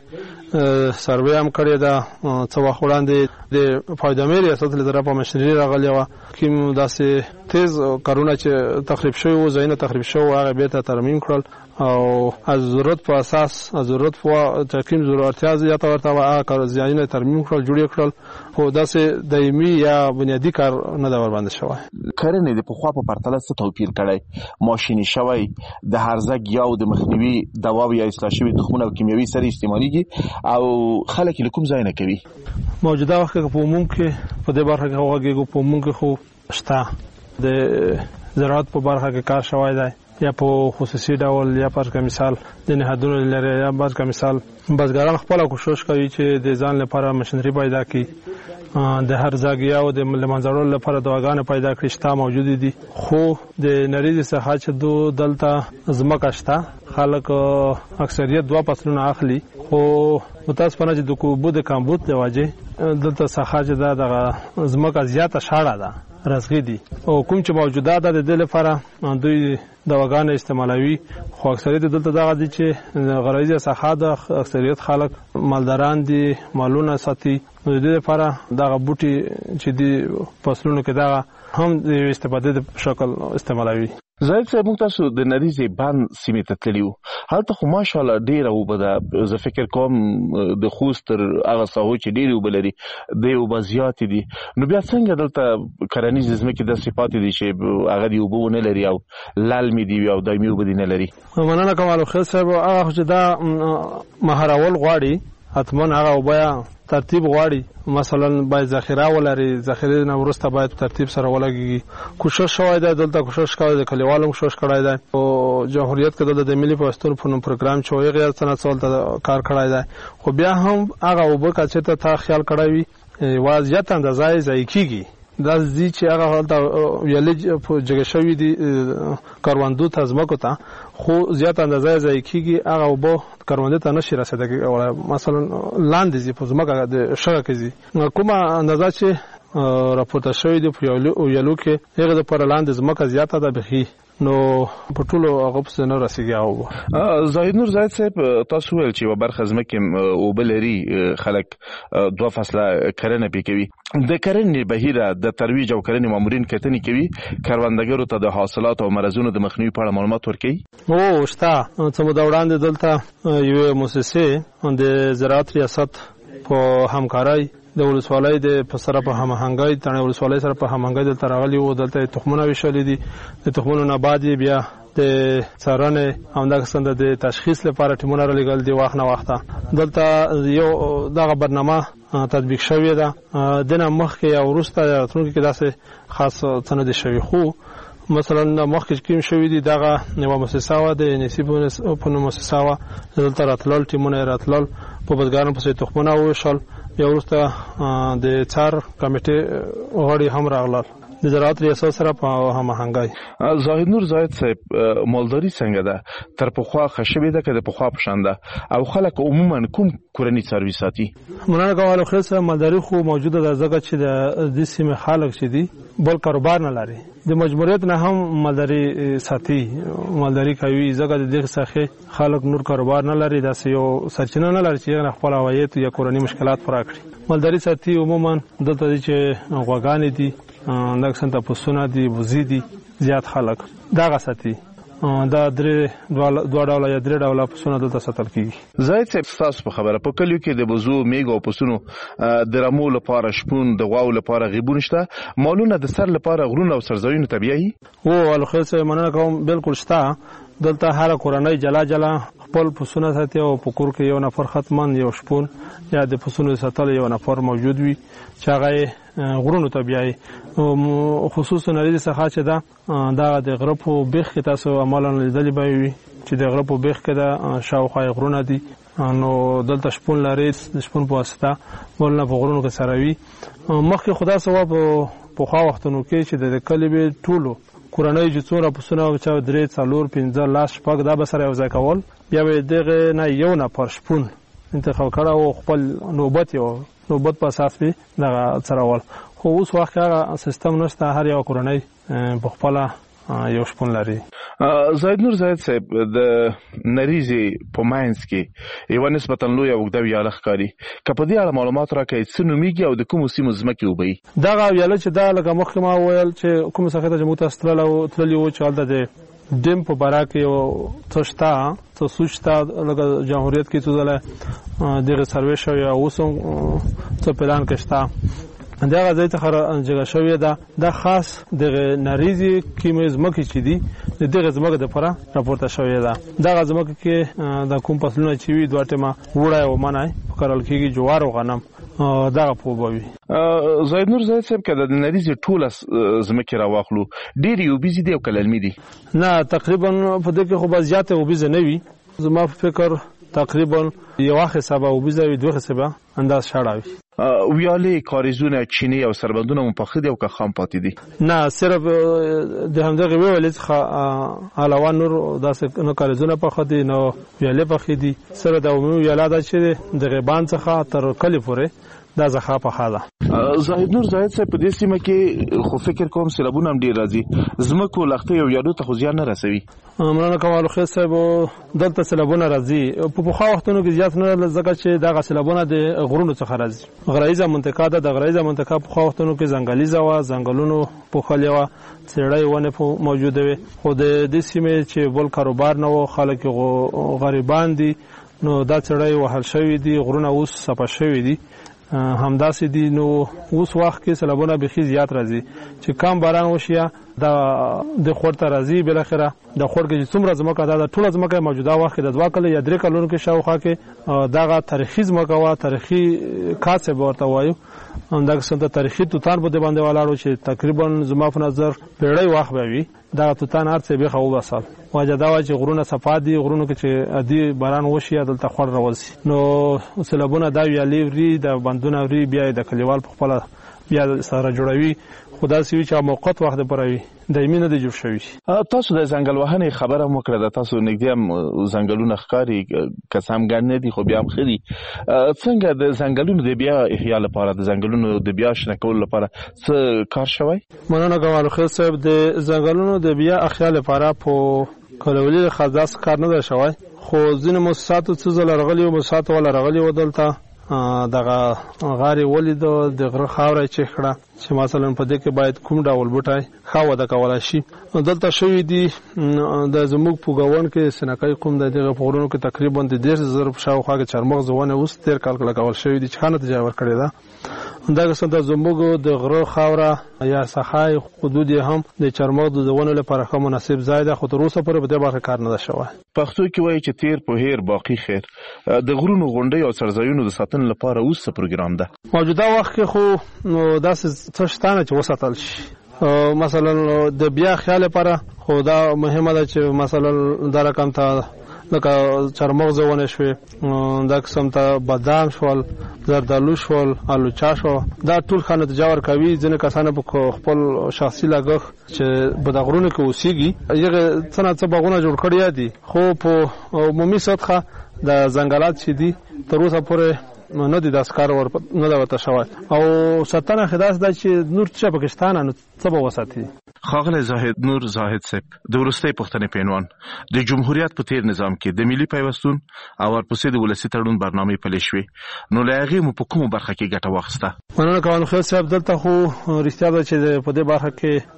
سروې هم کړې ده. څه وخت وړاندې د فایدهمې ریاست له طرفه مشري راغلې وه، کوم داسې تیز کارونه چې تخریب شوي وو، ځایونه تخریب شوي وو، هغه بېرته ترمیم کړل او از ضرورت په اساس ضرورت په کوم ضرورتیا زیاته ورته وه هغه ځایونه ترمیم کړل، جوړ یې کړل، خو داسې دایمي یا بنیادي کار نه ده ورباندې شوی. کرنې د پخوا په پرتله څه توپیر کړی؟ ماشیني شوی، د هرزه ګیاو د مخنیوي دواوې یا اصلاح شوي تخمونه او کیمیاوي سرې استعمالیږي او خلک یې له کوم ځای نه کوي؟ موجوده وخت کې په عموم کې په دې برخه کې غږیږو، په عموم کې خو شته د زراعت په برخه کې کار شوی دی، یا په خصوصي ډول یا پر مثال د نهادونو لري، یا پر مثال بزګران خپل کوشش کوي چې د ځان لپاره ماشینري پیدا کړي، د هر ځاګیا او د منځړو لپاره دواګانې پیدا کړي شته موجود دي. خو د نریزې څخه چې دلته ځمکه شته، خلک اکثریت دوه فصلونه اخلي، خو متاسفانه چې د کوبو د کمبود له وجې دلته څخه چې دغه ځمکه زیاته شاړه ده، رزغي دي، او کوم چې موجوده ده د دې لپاره دوی دواګانې استعمالوي. خو اکثریت دلته دغه دي چې غرایزي څخه د اکثریت خلک مالداران دي، مالونه ساتي، د دې لپاره دغه بوټي چې دي فصلونو کې دغه هم د استفادې په شکل استعمالوي. زاید صاحب، موږ تاسو د نریزې بند سیمې ته تللي وو، هلته خو ماشاءالله ډېره اوبه ده. زه فکر کوم د خوست تر هغه ساحو چې ډېرې اوبه لري د اوبه زیاتې دي، نو بیا څنګه دلته کرنیزې ځمکې داسې پاتې دي چې هغه د اوبه ونه لري او للمې دي او دایمي اوبه دي نه لري؟ مننه کوم الخیل صاحب. هغه خو چې دا مهارول غواړي، حتما هغه اوبه ترتیب غواړي، مثلا باید ذخیره ولري، ذخیره نه وروسته باید ترتیب سره ولګي. کوشش شوی دی دلته، کوشش کوي د کلیوالو کوشش کړی دی، او جمهوریت کې دلته د ملي پښتون فنون پروګرام چې هغه سره څولته کار کړی دی، خو بیا هم هغه اوبه کچې ته خیال کړی وي وضعیت اندازې ځای کیږي، دا ځي چې هغه هلته ویلې په جګه شوي دي کروندو ته ځمکو ته خو زیات اندازه ضایع کېږي هغه اوبه کروندې ته نشي رسېدلی مثلا لاندې ځي په ځمکه د شګه کې ځي کومه اندازه چې راپورته شوی دی په ویلو کې هغه د پر لاندې ځمکه زیاته ده بخي نو په ټولو هغه څه نه رسیږي او زاهد نور زاهد صاحب تاسو ویل چې برخه ځمکې اوبه لري خلک 2 فصله کرنه پې کوي د کرنې بهیره د ترویج او کرنې مامورین کتنې کوي کروندګرو ته د حاصلات او مرزونو د مخنیوي په اړه معلومات ورکوي او شته څه موده وړاندې دلته یوه مؤسسه د زراعت ریاست په همکارۍ د ولسوالۍ د سره په هماهنګۍ تڼۍ ولسوالۍ سره په هماهنګۍ دلته راغلي وو دلته تخمونه ویشلي دي د تخمونو نه بعد بیا د څارنې همدغسې د تشخیص لپاره ټیمونه رالیږل دي وخت نه وخته دلته یو دغه برنامه تطبیق شوې ده دنه مخکې یا وروسته راتلونکي کې داسې خاص څه نه دي شوي خو مثلا مخکې کوم شوي دي دغه یوه مؤسسه وه د نصیب په نوم مؤسسه وه دلته راتلل ټیمونه یې راتلل په بزګرانو پسې تخمونه وویشل بیا وروسته د څار کمیټې غړي هم راغلل د زراعت ریاست سره په هماهنګۍ. زاهد نور زاهد صاحب مالداري څنګه ده تر پخوا ښه شوې ده که د پخوا په شان ده او خلک عموما کوم کورني څاروي ساتي؟ مننه کوم خیر صاحب مالداري خو موجوده ده ځکه چې د دې سیمې خلک چې دي بل کاروبار نه لري د مجبوریت نه هم مالداري ساتي مالداري کوي ځکه د دې څخه خلک نور کاروبار نه لري داسې یو سرچینه نه لري چې خپل عواید یا کورني مشکلات پوره کړي مالداري ساتي عموما دلته چې غواګانې دي دغه پسونه دي وزې دي زیات خلک دغه ساتي دا دوه ډوله یا درې ډوله پسونه دلته ساتل کېږي. زاهد صاحب ستاسو په خبره په کلیو کې د بزو میږو او پسونو د رمو لپاره شپون د غواو لپاره غیبون شته مالونه د سر لپاره غرونه او سرځایونه طبیعي او الخیر صاحب مننه کوم بالکل شته دلته هر کورنۍ جلا جلا خپل پسونه ساتي او په کور کې یو نفر ختمن یو شپون یا د پسونو ساتل یو نفر موجود وي چې هغه غرونو طبيعي خصوصا لري څخه چې دا د غرپو بیخ کې تاسو عملاً لیدلې به وي چې د غرپو بیخ کې دا شاوخوا غرونه دي نو دلته شپون لري د شپون په واسطه ولنه په غرونو کې سروي مخکې خدا سوا په خوا وختونو کې چې د کلی به ټولو کورنۍ چې څوره پسونه او چا درې څلور پنځه لاس شپږ دا به سره یو ځای کول بیا به دغه نه یو نفر شپون انتخاب کړه او خپل نوبت په اساس به دغه څرول خو اوس وخت هغه سیستم نشته هر یو کورنۍ په خپل یو شپون لري. زاهد نور زاهد صاحب د نریزي په ماینز کې یو نسبتا لوی او د ویاله ښکاری کپه دې اړه معلومات راکړئ څه نومیږي او د کوم سیمو ځمکې وبي دغه ویاله چې دا لکه مخکې ما ویل چې کوم څه ته جمهوریت استرالیا و چې هلته د ډیم په باره کې یو څه شته څه سوچته لکه جمهوریت کې څه ځله دغه سروې شوی اوس هم څه پلان کې شته دغه ځای ته جګه شوې ده د خاص دغه نریزي کیمې ځمکې چې دي دغه ځمکه د پره راپورته شوې ده دغه ځمکه کې د کوم فصلونه چې وي دوه ټیمه وړای او منای کرل کېږي جوار او غنم دغه پوبوي. زاهد نور زاهد صاحب کله د نریزي ټول ځمکې راواخلو ډېر یو بيزي دي او کللمي دي نه تقریبا په دې کې خو به زیاته او بيزه نه وي زما په فکر تقریبا یو حسابه او بيزه وي دوه حسابه انداز شاړاوي ویالې کاریزونه چینی او سربندونه مپخې دي او که خام پاتې دي نه صرف د همدغه ویالې څخه علاوه نور داسې نه کاریزونه پخې دي نو ویالې پخې دي سره د عمومي ویاله ده چې د غیبان څخه تر کلی پورې دا ځخه په خاله. زاهد نور زاهد صاحب په دې سیمه کې خو فکر کوم سیلابونه هم ډیر راځي زمکو لختې او یادو ته خو زیان نه رسوي. مننه کوم خیر صاحب دلته سیلابونه راځي په پخوا وختونو کې زیات نه ځکه چې دغه سیلابونه د غرونو څخه راځي غرایزه منطقه ده د غرایزه منطقه په خوا وختونو کې ځنګلیزه و ځنګلونو په خلیوه سړی ونه موجوده وي خو د دې سیمې چې بل کاروبار نه و خلک غریبان دي نو دا سړی وهل شوی دي غرونه اوس صفه شوی دي همداسې دي نو اوس وخت کې سیلابونه بخي زیات راځي چې کم باران وشي د خور ته راځي بل اخره د خور کې څومره ځمکه ده ټول ځمکه موجوده وخت کې د 2 کال یا 3 کالونو کې شاوخوا کې دغه تاریخي ځمکه وا تاریخي کاسه ورته وایو همدغه څنګه تاریخي توتان بده باندې ولاړو چې تقریبا زما په نظر پیړۍ وخت به وي دا توتان ارڅ به خو وصل واجه دا چې غرونه صفادي غرونو کې چې ادي باران وشي دلته خور راوځي نو سیلابونه دا ویالې وري د بندونه وري بیا د کلیوال په خپل بیا سره جوړوي خدا سوي چې موقت وخت لپاره وي دایمي نه دی جوړ شوی. تاسو د ځنګل وهنې خبره مو کړه د تاسو نږدې هم ځنګلونه ښکاري کسام ګڼ نه دي خو بیا هم ښه دي. څنګه د ځنګلونو د بیا احیا لپاره د ځنګلونو د بیا شنه کولو لپاره څه کار شوی؟ مننه کوم خیر صاحب. د ځنګلونو د بیا احیا لپاره په کولولي خاص کار نه دی شوی خو ځینې موسساتو څه ځل راغلي او موسسات ولا راغلي و دلته دغه غاري ولید د غره خاورې چې کړه چې مثلا په دې کې باید کوم ډول بوټای خاوه د کولای شي دلته شوی دی د زموږ پوګاون کې سنکای کوم د دغه پورونو کې تقریبا د 10,000 شاوخوا کې چرمغز ونه اوس 13 کال کول شوی دی چې خانه تجاور کړی دا دا څنګه د زموږ د غره خاوره یا سخای حدود هم د چرمغز د ونه لپاره کوم مناسب ځای ده خو تر اوسه پورې په دې برخه کار نه شوی. پښتو کې وایي چې تیر په هیر باقی خیر. د غرونو غونډې او سرځایونو د ساتنې لپاره اوس څه پروګرام ده؟ موجوده وخت کې خو داسې څه شته چې وساتل شي مثلا د بیا خیال لپاره خو دا مهمه ده چې مثلا دا رقم ته لکه چرمغز ونه شوي دا قسم ته بادام شول زردالو شول الوچا شو دا ټول خانه تجاور کوي. ځینې کسانه په خپل شخصي لګښت چې په دغرونو کې اوسېږي یغه څنګه باغونه جوړ کړی دي خو په عمومي سطحه د ځنګلات چې دي تر اوسه پورې نه دي داس کار ور نه دا وته شوی او ستنه خداس د چې نور چې پاکستان نو څه به وساتي. خاغله زاهد نور زاهد صاحب د ورستۍ پښتنې پینوان د جمهوریت په تیر نظام کې د ملي پیوستون او ورپسې د ولسی تړون برنامه پلي شوې نو لاغي مو په کومه برخه کې ګټه واخیسته؟ مننه کوم خیر صاحب. دلته خو رښتیا ده چې په دې برخه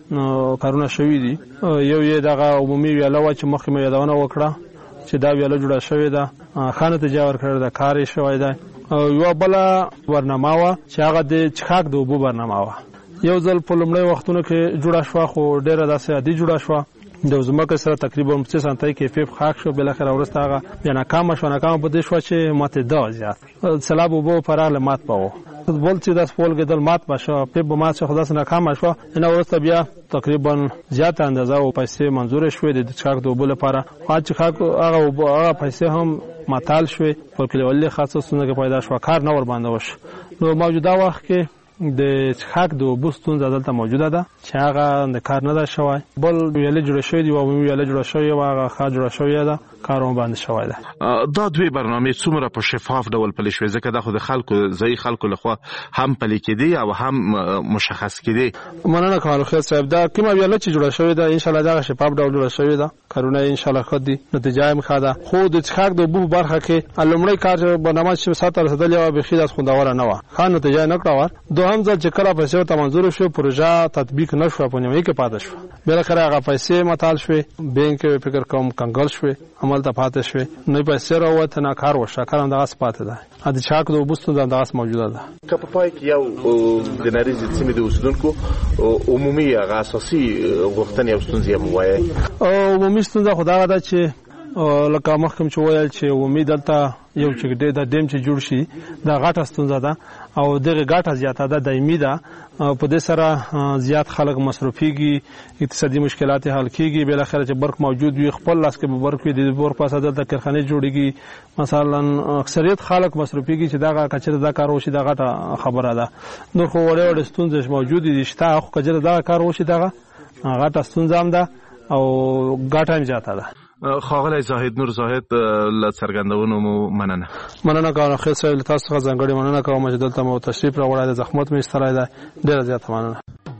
کې کارونه شوي دي. یو یې دغه عمومي ویاله چې مخکې مې یادونه وکړه چې دا ویاله جوړه شوې ده خانه تجاور کړی ده کار یې شوی ده. یو بل برنامه وا چې هغه د چخاک د اوبو برنامه وا یو ځل په لومړی وختونو کې جوړه شو خو ډیره داسې عادي جوړه شو د زمکه سره تقریبا 30 سنتۍ کې فیف خاک شو بل اخر ورسته هغه بیا ناکام په دې شو چې ماته دا زیات سلاب وبو پراله مات پاو بول چې د سپول کې دل مات بشو په مات شو خلاص ناکام شو نه ورسته بیا تقریبا زیات اندازه او پیسې منزور شوې د چخاک د اوبو لپاره چې خاک هغه پیسې هم ماتال شوې په کلیوالي خاصه سونه کې پیدا شو کار نه ور باندې وش. نو موجوده وخت کې د چخاک د اوبو ستونزه دلته موجوده ده چې هغه د کار نه ده شوی بل ویلې جوړ شوی دی او ویلې جوړ شوی او هغه ښه جوړ شوی ده کارونه باندې شوی ده. دا دوی برنامه څومره په شفاف ډول پلي شوی ځکه دا خو د خلکو ځای خلکو لخوا هم پلي کېدي او هم مشخص کېدي؟ مننه کوم خیر صاحب. دا کومه ویلې چې جوړ شوی ده ان شاء الله دا شفاف ډول جوړ شوی ده کارونه ان شاء الله خدي نتیجه هم خاده خو د چخاک د اوبو برخه کې لومړی کار برنامه چې ساتل رسیدلی او به خیرات خوندور نه و خان نتیجه نه کړو. دوهم ځل چې کله پیسې ته منظور شو پروژه تطبیق نشو په نیمه کې پاتې شو بل اخر هغه پیسې متال شوې بانک فکر کوم کنګل شوې عمل ته پاتې شوې نه پیسې راوته نه کار وشو کار هم دغه پاتې ده د چاک د وبستو دغه موجوده ده. که په پای کې یو د نریزې سیمې د اوسیدونکو عمومي اساسي غوښتنې او ستونزې هم وایي. عمومي ستونزه خدای ده چې لکه مخکم چې ویل چې امید دلته یو چې د دیم چې جوړ شي دا غټه ستونزه ده او دغه غټه زیاته ده دایمي ده په دې سره زیات خلک مصرفيږي اقتصادي مشکلات حل کیږي بل اخر چې برق موجود وي خپل لاس کې به برق وي د بور پاسه د کارخانه جوړيږي مثلا اکثریت خلک مصرفيږي چې دا کچره دا کار وشي دا غټه خبره ده. نو خو وړ ستونزې موجود دي شته خو کچره دا کار وشي دا غټه ستونزه هم ده او غټه هم زیاته ده. خاغله زاهد نور زاهد ل څرګندونو مو مننه کوم خیر صاحب تاسو څخه ځانګړي مننه کوم چې دلته مو تشریف راوړی د زحمت مې ستړی ده ډیره زیاته مننه.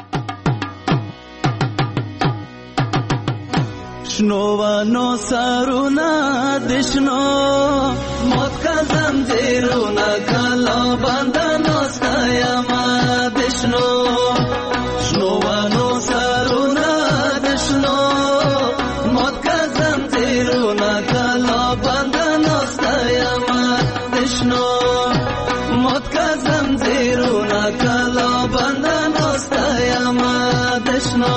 شنوانو سرونا دشنو موت کا زنجیرونا کلا بندنو ستایما دشنو شنوانو سرونا دشنو موت کا زنجیرونا کلا بندنو ستایما دشنو موت کا زنجیرونا کلا بندنو ستایما دشنو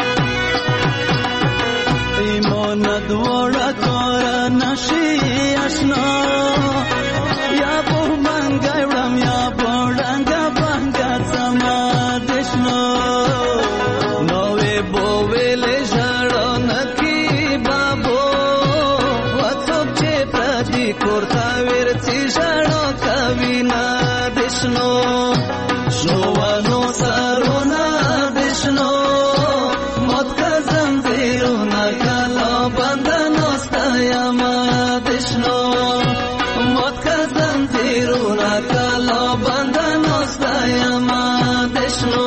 دوړه کور نشي دشنو یا په منګای وړم یا په ډنګا بنګا سما دشنو نو وې بو ویلې ژړو نکی بابو وڅوک چې پردي کورتا ورڅي ژړو کوي نه دشنو شنو ونو سرونه دشنو موت کا زنجیرونه کلا بندنو ستایما دشنو موت کا زنجیرونه کلا بندنو ستایما دشنو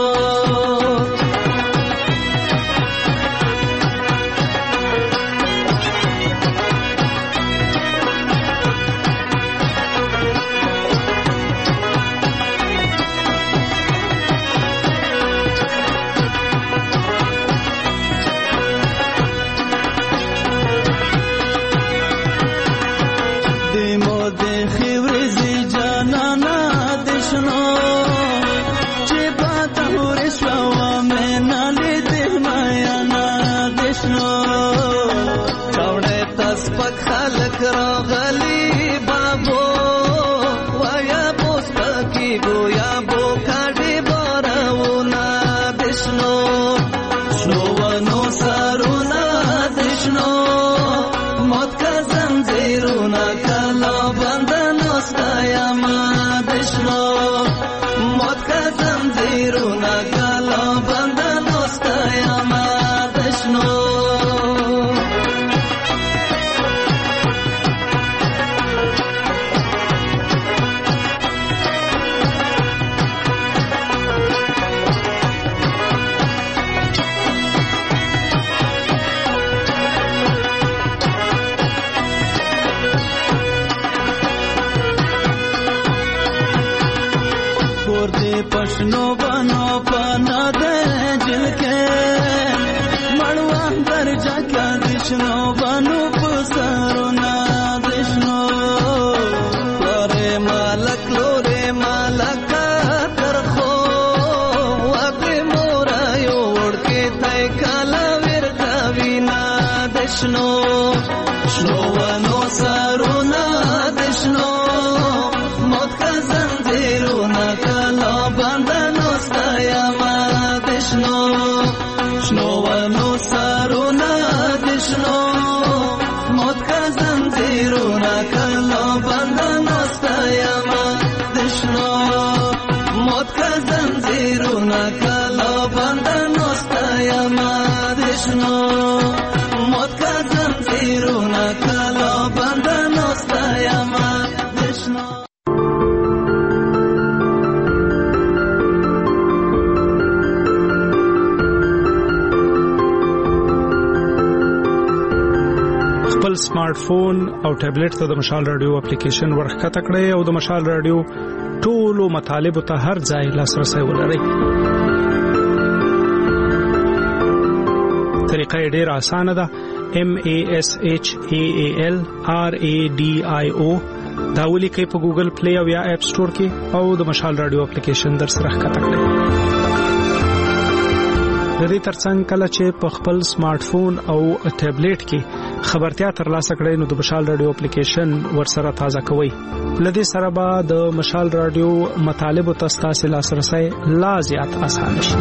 راغلی بابو ویا پوسپکی گویا بو کاډي بارونه دشنو شنو ونو سرونه دشنو موت کا زنجیرونه کلا بندنو ستایما دشنو موت کا زنجیرونه کلا بندنو ستایما دشنو پښنو بنو پنا دے جل کے مړوان درجا کا دشنو بنو پسرو نا دشنو لورے مالک ترخو واګ مورا یو وړ کې تای کالا ور دا وینا دشنو شنو ونو سرو نا دشنو موت کا زنجیرونه کلا بندنو ستایما دشنو شنو ونو سرونه دشنو موت کا زنجیرونه کلا بندنو ستایما دشنو موت کا زنجیرونه کلا بندنو ستایما دشنو موت کا زنجیرونه کلا بندنو ستایما دشنو خپل سمارټ فون او ټابلیټ ته د مشال رادیو اپلیکیشن ورخته کړئ او د مشال رادیو ټولو مطالب ته هر ځای لاسرسي ولرئ. طریقه ډېره اسانه ده. MASHAALRADIO دا ولیکئ په ګوګل پلی او یا اپ سٹور کې او د مشال رادیو اپلیکیشن در سره ښکته کړئ. د دې ترڅنګ کله چې په خپل سمارټ فون او ټابلیټ کې خبرتیا ترلاسه کړئ نو د مشال رادیو اپلیکیشن ورسره تازه کوئ. لدې سره به د مشال رادیو مطالب او تاسو لاسرسي لا زیات اسانه شي.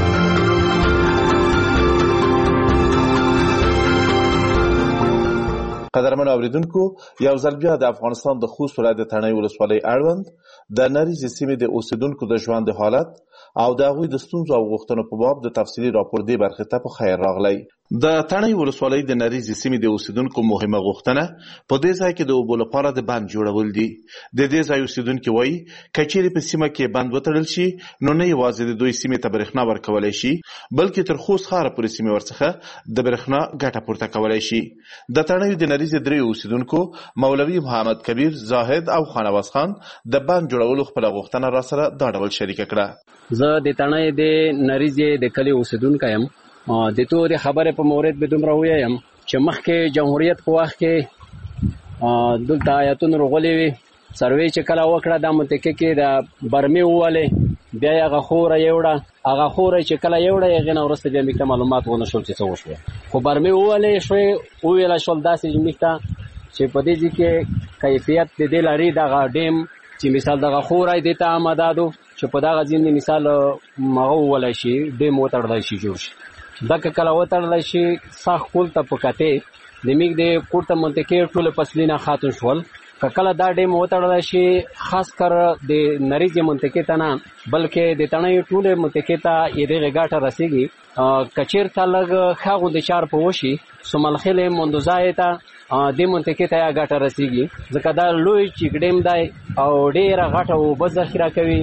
قدرمن اوریدونکو یو ځل بیا د افغانستان د خوست ولایت تڼۍ ولسوالۍ اړوند د نریزې سیمې د اوسیدونکو د ژوند حالت او د هغوی د ستونزو او غوښتنو په باب د تفصیلي راپور دې برخې ته په خیر راغلی. د تڼۍ ولسوالۍ د نریزې سیمې د اوسیدونکو مهمه غوښتنه په دې ځای کې د اوبو لپاره د بند جوړول دي. د دې ځای اوسیدونکي وایي که چیرې په سیمه کې بند وتړل شي نو نه یوازې د دوی سیمې ته برېښنا ورکولی شي بلکې تر خوست ښاره پورې سیمې ورڅخه د برېښنا ګټه پورته کولی شي. د تڼۍ د نریزې درې اوسیدونکو مولوي محمد کبیر، زاهد او خانواز خان د بند جوړولو خپله غوښتنه راسره دا ډول شریکه کړه. زه د تڼۍ د نریزې د کلي اوسیدونکی یم. د تورې خبرې په مورد به دومره ووایم چې مخکې جمهوریت په وخت کې دلته آیتونه راغلي وي. سروې چې کله وکړه دا منطقه کې د برمې ووالې بیا یې هغه خوره یوړه چې کله یوړه هغې نه وروسته بیا موږ ته معلومات ونه شول چې څه وشوه. خو برمې ووالې شوې وویله شول داسې موږ ته چې په دې کې کیفیت د دې لري دغه ډیم چې مثال دغه خورای د ته آمدادو چې په دغه ځین مثال مغو ولا شي ډیم وتړل شي جوړ شي دغه کله وتړل شي صح کول ته پکته د میګ د کوټه منطقه ټول فصلینا خاتون شول کله دا ډیم وتړل شي خاص کر د نریزي منطقه ته نه بلکې د تڼۍ ټول منطقه ته یې د غاټه رسیږي کچیر ته لګ خاغو د چار په وشي سملخله مندوزای ته د منطقه ته غاټه رسیږي ځکه دا لوی چیګډیم دی او ډیره غاټه او بذخیره کوي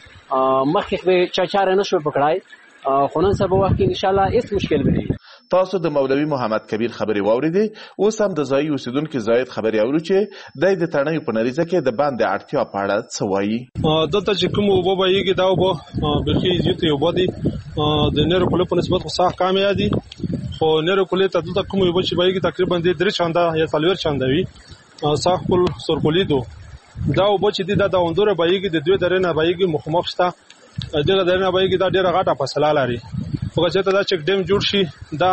مخکې به چاچار نشو پکړای خو نن سبا وخت ان شاء الله هیڅ مشکل نه وي. تاسو د مولوي محمد کبیر خبري واوریدي. اوس هم د ځایي اوسیدونکو زاید خبري اورو چې د تڼۍ په نریزه کې د باندې اړتیا په اړه څه وایي. دلته چې کوم وبو بهیږي دا وبو بلکې زیاتې وبو دي د نورو کولو په نسبت خو صح کامیاب دي خو نورو کولې ته دلته کوم وبو چې بهیږي تقریبا د 3 چنده یا 4 چنده وي صح کول سرکولیدو دا وبو چې دا د وندوره بهیږي د دوی درنه بهیږي مخمخ شته دغه درنه بهیږي دا ډیره غاټه فاصله لري خو چې دا چک ډیم جوړ شي دا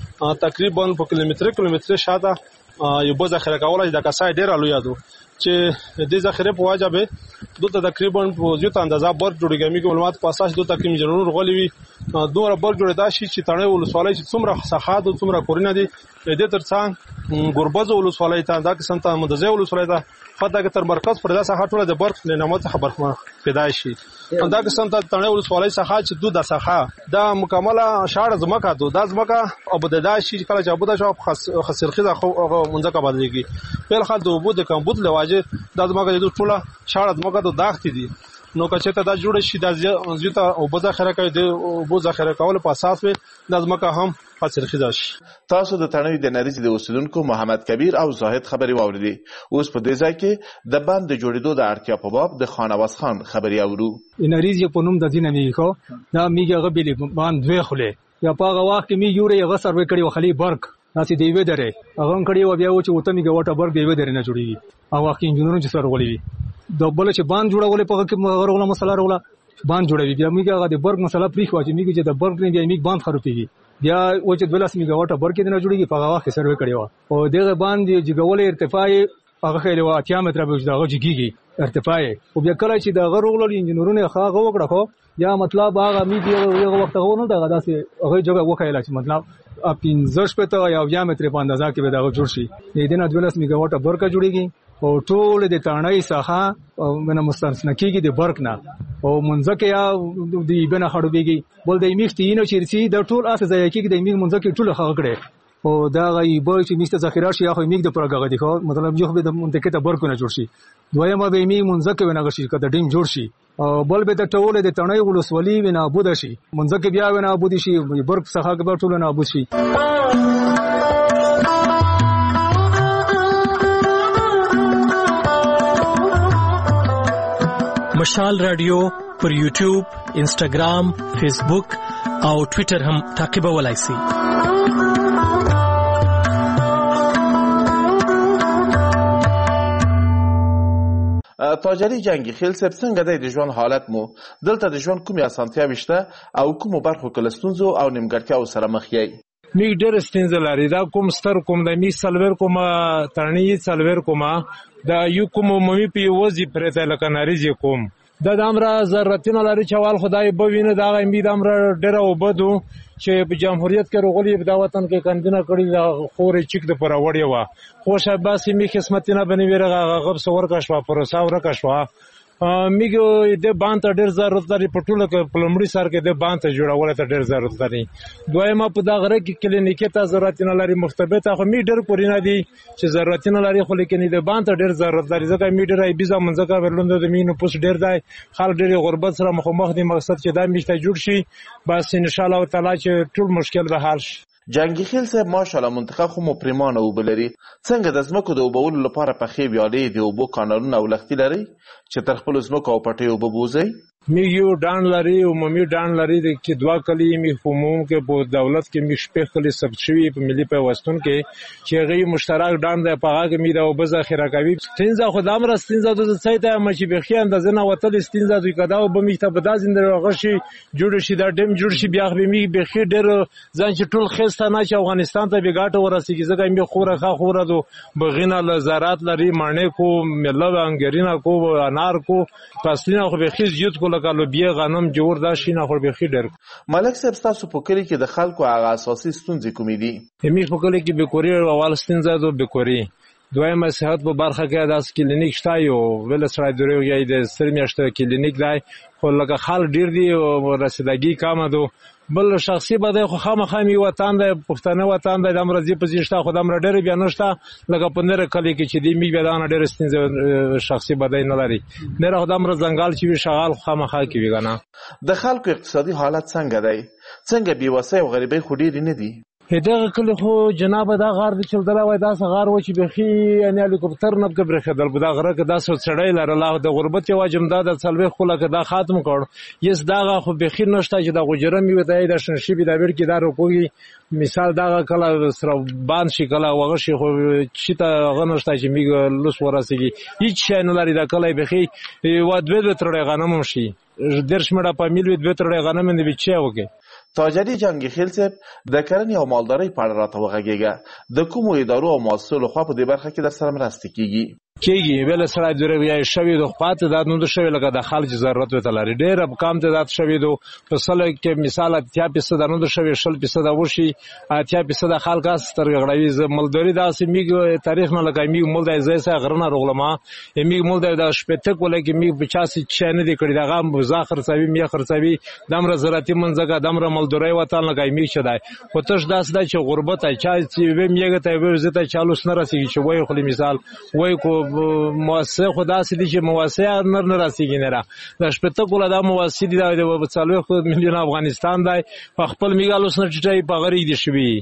تقریبا په کیلومتر شاته یو بو ذخیره کولای د کسای ډیر لوی یادو چې د ذخیره په واجبې دلته تقریبا په یو اندازه برق جوړیږي میګ معلومات په اساس دوه تقریبا جنور غولي وي دوه برق جوړه دا شي چې تڼۍ ولسوالۍ چې څومره سخات او څومره کورینه دي د ترڅنګ ګوربز ولسوالۍ ته دا قسم ته مدزه ولسوالۍ ته فدا تر مرکز پر داسه هټوله د برق نه نماز خبر پیدا شي دا قسم ته تڼۍ ولسوالۍ څخه چې دوه د څخه دا مکمله شاړه زمکه دو د زمکه او د داشي کله چې ابوده شو خسرخیزه خو منځکه بدلېږي په خاطر د وبو د کمبود لواجه د زمکه د ټوله شاړه زمکه د داختې دي نو کچته دا جوړ شي د زیاته او بذخیره کوي د وبو ذخیره کول په اساس به د زمکه هم خسرخیزه شي. تاسو د تڼۍ د نریزي د اوسیدونکو محمد کبیر او زاهد خبري واوریدي. اوس په دې ځای کې د باند جوړېدو د اړتیا په باب د خانواس خان خبري اورو. نریزي په نوم د دینه میخو دا میګه غبلی باند دوی خله یا په هغه وخت کې می یوري هغه سروې کړي وخلی برق ناسي دی وې درې هغه کړي و بیا و چې وته میګه وټه برق دی وې درې نه جوړیږي هغه وخت انجینرونو چې سر ولې د بل چې باند جوړولې په کې غوړغله مسله وروله باند جوړوي بیا میګه هغه د برق مسله پریخ واچي میګه چې د برق نه بیا میګ باند خرابېږي بیا و چې 12 میګه وټه برق نه جوړیږي په هغه وخت سروې کړي و او دغه باند چې غولې ارتفاع هغه خېله و 80 متره به دغه جګیږي ارتفاع او بیا کله چې د غوړغله انجینرونو هغه وکړه خو یا مطلب هغه میګه یو وخت غوونه دغه داسې هغه جګه وکایله چې مطلب 15 پته یا 20 متره په اندازه کې به دغه جوړ شي د دې نه 12 میګه وټه برق جوړیږي او ټول د تڼۍ څخه منه مستثنا کیږي د برق نه او منځکه یا د بنه خړوبېږي بل د میختینو چیرسي د ټول اساس ځای کې د میګ منځکه ټول خغ کړي او دا غیبه چې میسته ذخیره شي خو میګ د پرګه دي خو مطلب جو به د منطقه ته برق نه جوړ شي دویمه به میګ منځکه ونه غشي کده ډیم جوړ شي او بل به د ټول د تڼۍ ولسوالۍ ونه ابود شي منځکه بیا ونه ابود شي برق څخه به ټول نه ابود شي. مشال رادیو پر یوټیوب، انسټاګرام، فیسبوک او ټوئیټر هم تعقیبولای شئ. تاجري جنگي خیل سب څنګه د ژوند حالت مو دلته د ژوند کومه اسانتیاوي شته او کومو برخو کلستونزو او نیمګړتیاو سره مخ یې؟ میګ ډېر ستونزې لري دا کوم ستر کوم د می سلور کوم ترنی سلور کوم دا یو کوم مې په وځي پرته لکه نریزي کوم دا د امر ضرورتونه لري چوال خدای به وینه دا امید امر ډېر وبدو چې په جمهوریت کې رغولي په وطن کې کندنه کړی دا خورې چیک د پر وړي وا خوشا باسي می خدمتونه بنويره غب سور کا شوا پر ساور کا شوا میګو د باند ډېر ضرورت لري په ټوله کې پلمړي سر کې د باند جوړول ته ډېر ضرورت لري دویمه په دا غره کې کلینیکي ته ضرورت نه لري مختبه ته خو می ډېر پورې نه دي چې ضرورت نه لري خو لیکن د باند ډېر ضرورت لري ځکه می ډېر ای بيزا منځکه ورلوند د مینو پوس ډېر دی خلک ډېر غربت سره مخ دي مقصد چې دا میشته جوړ شي بس ان شاء الله تعالی چې ټول مشکل به حل شي. جنگي خیل صاحب ماشاءالله منطقه خو مو پریمانه وبلري څنګه د زمکو د وبول لپاره په خې ویالې دی وبو کانالونه او لختي لري چې تر خپل زمکو او پټي وبوزي؟ میږ یو ډان لري او ممی ډان لري چې دوه کلی می عموم کې په دولت کې می شپږ کلی ثبت شوی په ملي پیوستون کې چې هغه مشترک ډان د پغا کې می دا او بز اخره کوي ستینځه خدام را ستینځه د سایته مچ به خي اندازه نه وتل ستینځه دوی کدا او به می ته به د زنده غشي جوړ شي دا ډیم جوړ شي بیا به می به خي ډېر ځان چې ټول خسته نه چې افغانستان ته به ګاټه ورسیږي ځکه می خوره دو بغینا لزارات لري مانې کو مله انګرینا کو انار کو پاسلینا خو به خي زیات کو لکه بیا غنم جوړ دا شینه خو به خي ډېر ملک صاحب تاسو په کلی کې د خلکو هغه اساسي ستونزې کومې دي؟ می په کلی کې به کوري اول ستونزه دو به کوري دویمه صحت په برخه کې داس کلینیک شته یو ول سره درو یی د سرمیاشته کلینیک دی خو لکه خال ډیر دی او رسیدګي کم ده بل شخصي بده خو خامخامي وطن د پښتنه وطن د امرزي پزیشته خو د امر ډېر بیا نشته لکه په نره کلی کې چې دی می بیا د ډېر ستنځ شخصي بده نه لري نره خو د امر زنګال چې شغال خامخا کوي غنا د خلکو اقتصادي حالت څنګه دی څنګه بي وسه او غریبي خو ډېر نه دي هدغه کله خو جناب دا غار د چل دلا وای دا غار و چې بخي یعنی هلیکوپټر نه قبر خدل بدا غره کې دا سړی لره الله د غربت یو جمدا د څلوي خله کې دا ختم کړ یس داغه خو بخي نشته چې دا غجرم یو د شنشي بي دا ور کې دا روپوي مثال دا کله سره بان شي کله وغه شي خو چې تا غنښت چې میګ لوس ورسېږي هیڅ شي نه لري دا کله بخي و دوه ترړې غنم شي درش مړه په میل دوه ترړې غنم نه بچي وکي تاجري جنگي خیل صاحب د کرنې او مالدارۍ په اړه راته وغږیږه د کومو ادارو او مؤسسو لخوا په دې برخه کې در سره مرسته کیږي ویل سره درې یا شوی د خپات د نو د شوی لکه د خلک ضرورت وته لري ډېر اب کام ته ذات شوی دو په سل کې مثال 80% د نو د شوی 60% وشي 80% خلک اس تر غړوي ز مالداري داسې میګ تاریخ نه لګای میګ مول د ځای غرنه رغلما میګ مول د شپته کوله کې میګ 50 چانه دي کړي دغه مزاخر سوي می خرڅوي د امر زراعتي منځګه د امر مالداري وطن لګای میګ شدای خو تش داس د چې غربت چا چې میګ ته ورزته چالوس نه رسیږي چې وای خو مثال وای کو مواسسه خدا سړي چې مواسسه نه راسيږي نه را د شپته کوله د مواسسه دي د 40 میلیون افغانستان دی خپل میګالوس نه چټي په غری دي شوی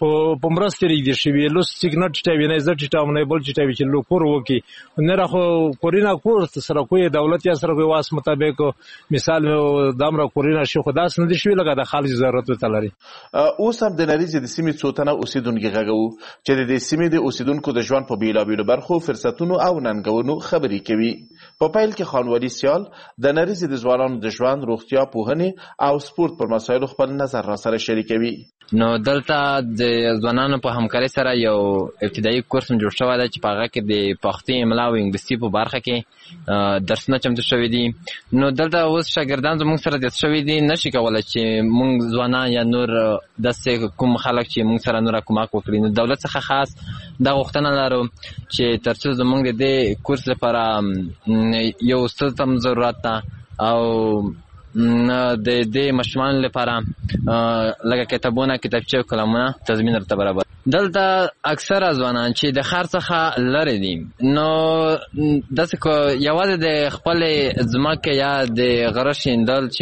په مرستې دي شوی لوس سیګنټ چټي نه زړه چټي نه بل چټي چې لو کور وکي نه را خو کورینا کور سره کوی دولت یا سره کوی واس مطابق مثال د امر کورینا شي خدا سن دي شوی لګا د خالص ضرورت وته لري اوس هم د نریزې د سیمې څوتنه اوسیدونکو غږو چې د سیمې د اوسیدونکو د ژوند په بیلابیلو برخو فرصتونو او ننګونو خبرې کوي په پیل کې خانوالي سیال د نریزې د ځوانانو د ژوند روغتیا پوهنې او سپورت پر مسایلو خپل نظر را سره شریکوي نو دلته د ځوانانو په همکارۍ سره یو ابتدایي کورس جوړ شوی دی چې په هغه کې د پښتو املا او انګلیسي په برخه کې درسونه چمتو شوي دي نو دلته اوس شاګردان زموږ سره د شوي دي نشي کولی چې موږ ځوانان یا نور داسې کوم خلک چې موږ سره نور کومک وکړي نو دولت څخه خاص دا غوښتنه لرو چې تر څو زموږ د دې کورس لپاره یو استاد هم ضرورت ده او د دې مشمول لپاره لکه کتابونه کتابچې قلمونه تضمین ورته برابر دلته اکثره ځوانان چې د ښار څخه لرې دي نو داسې یوازې د خپلې ځمکې یا د غره شیندل چې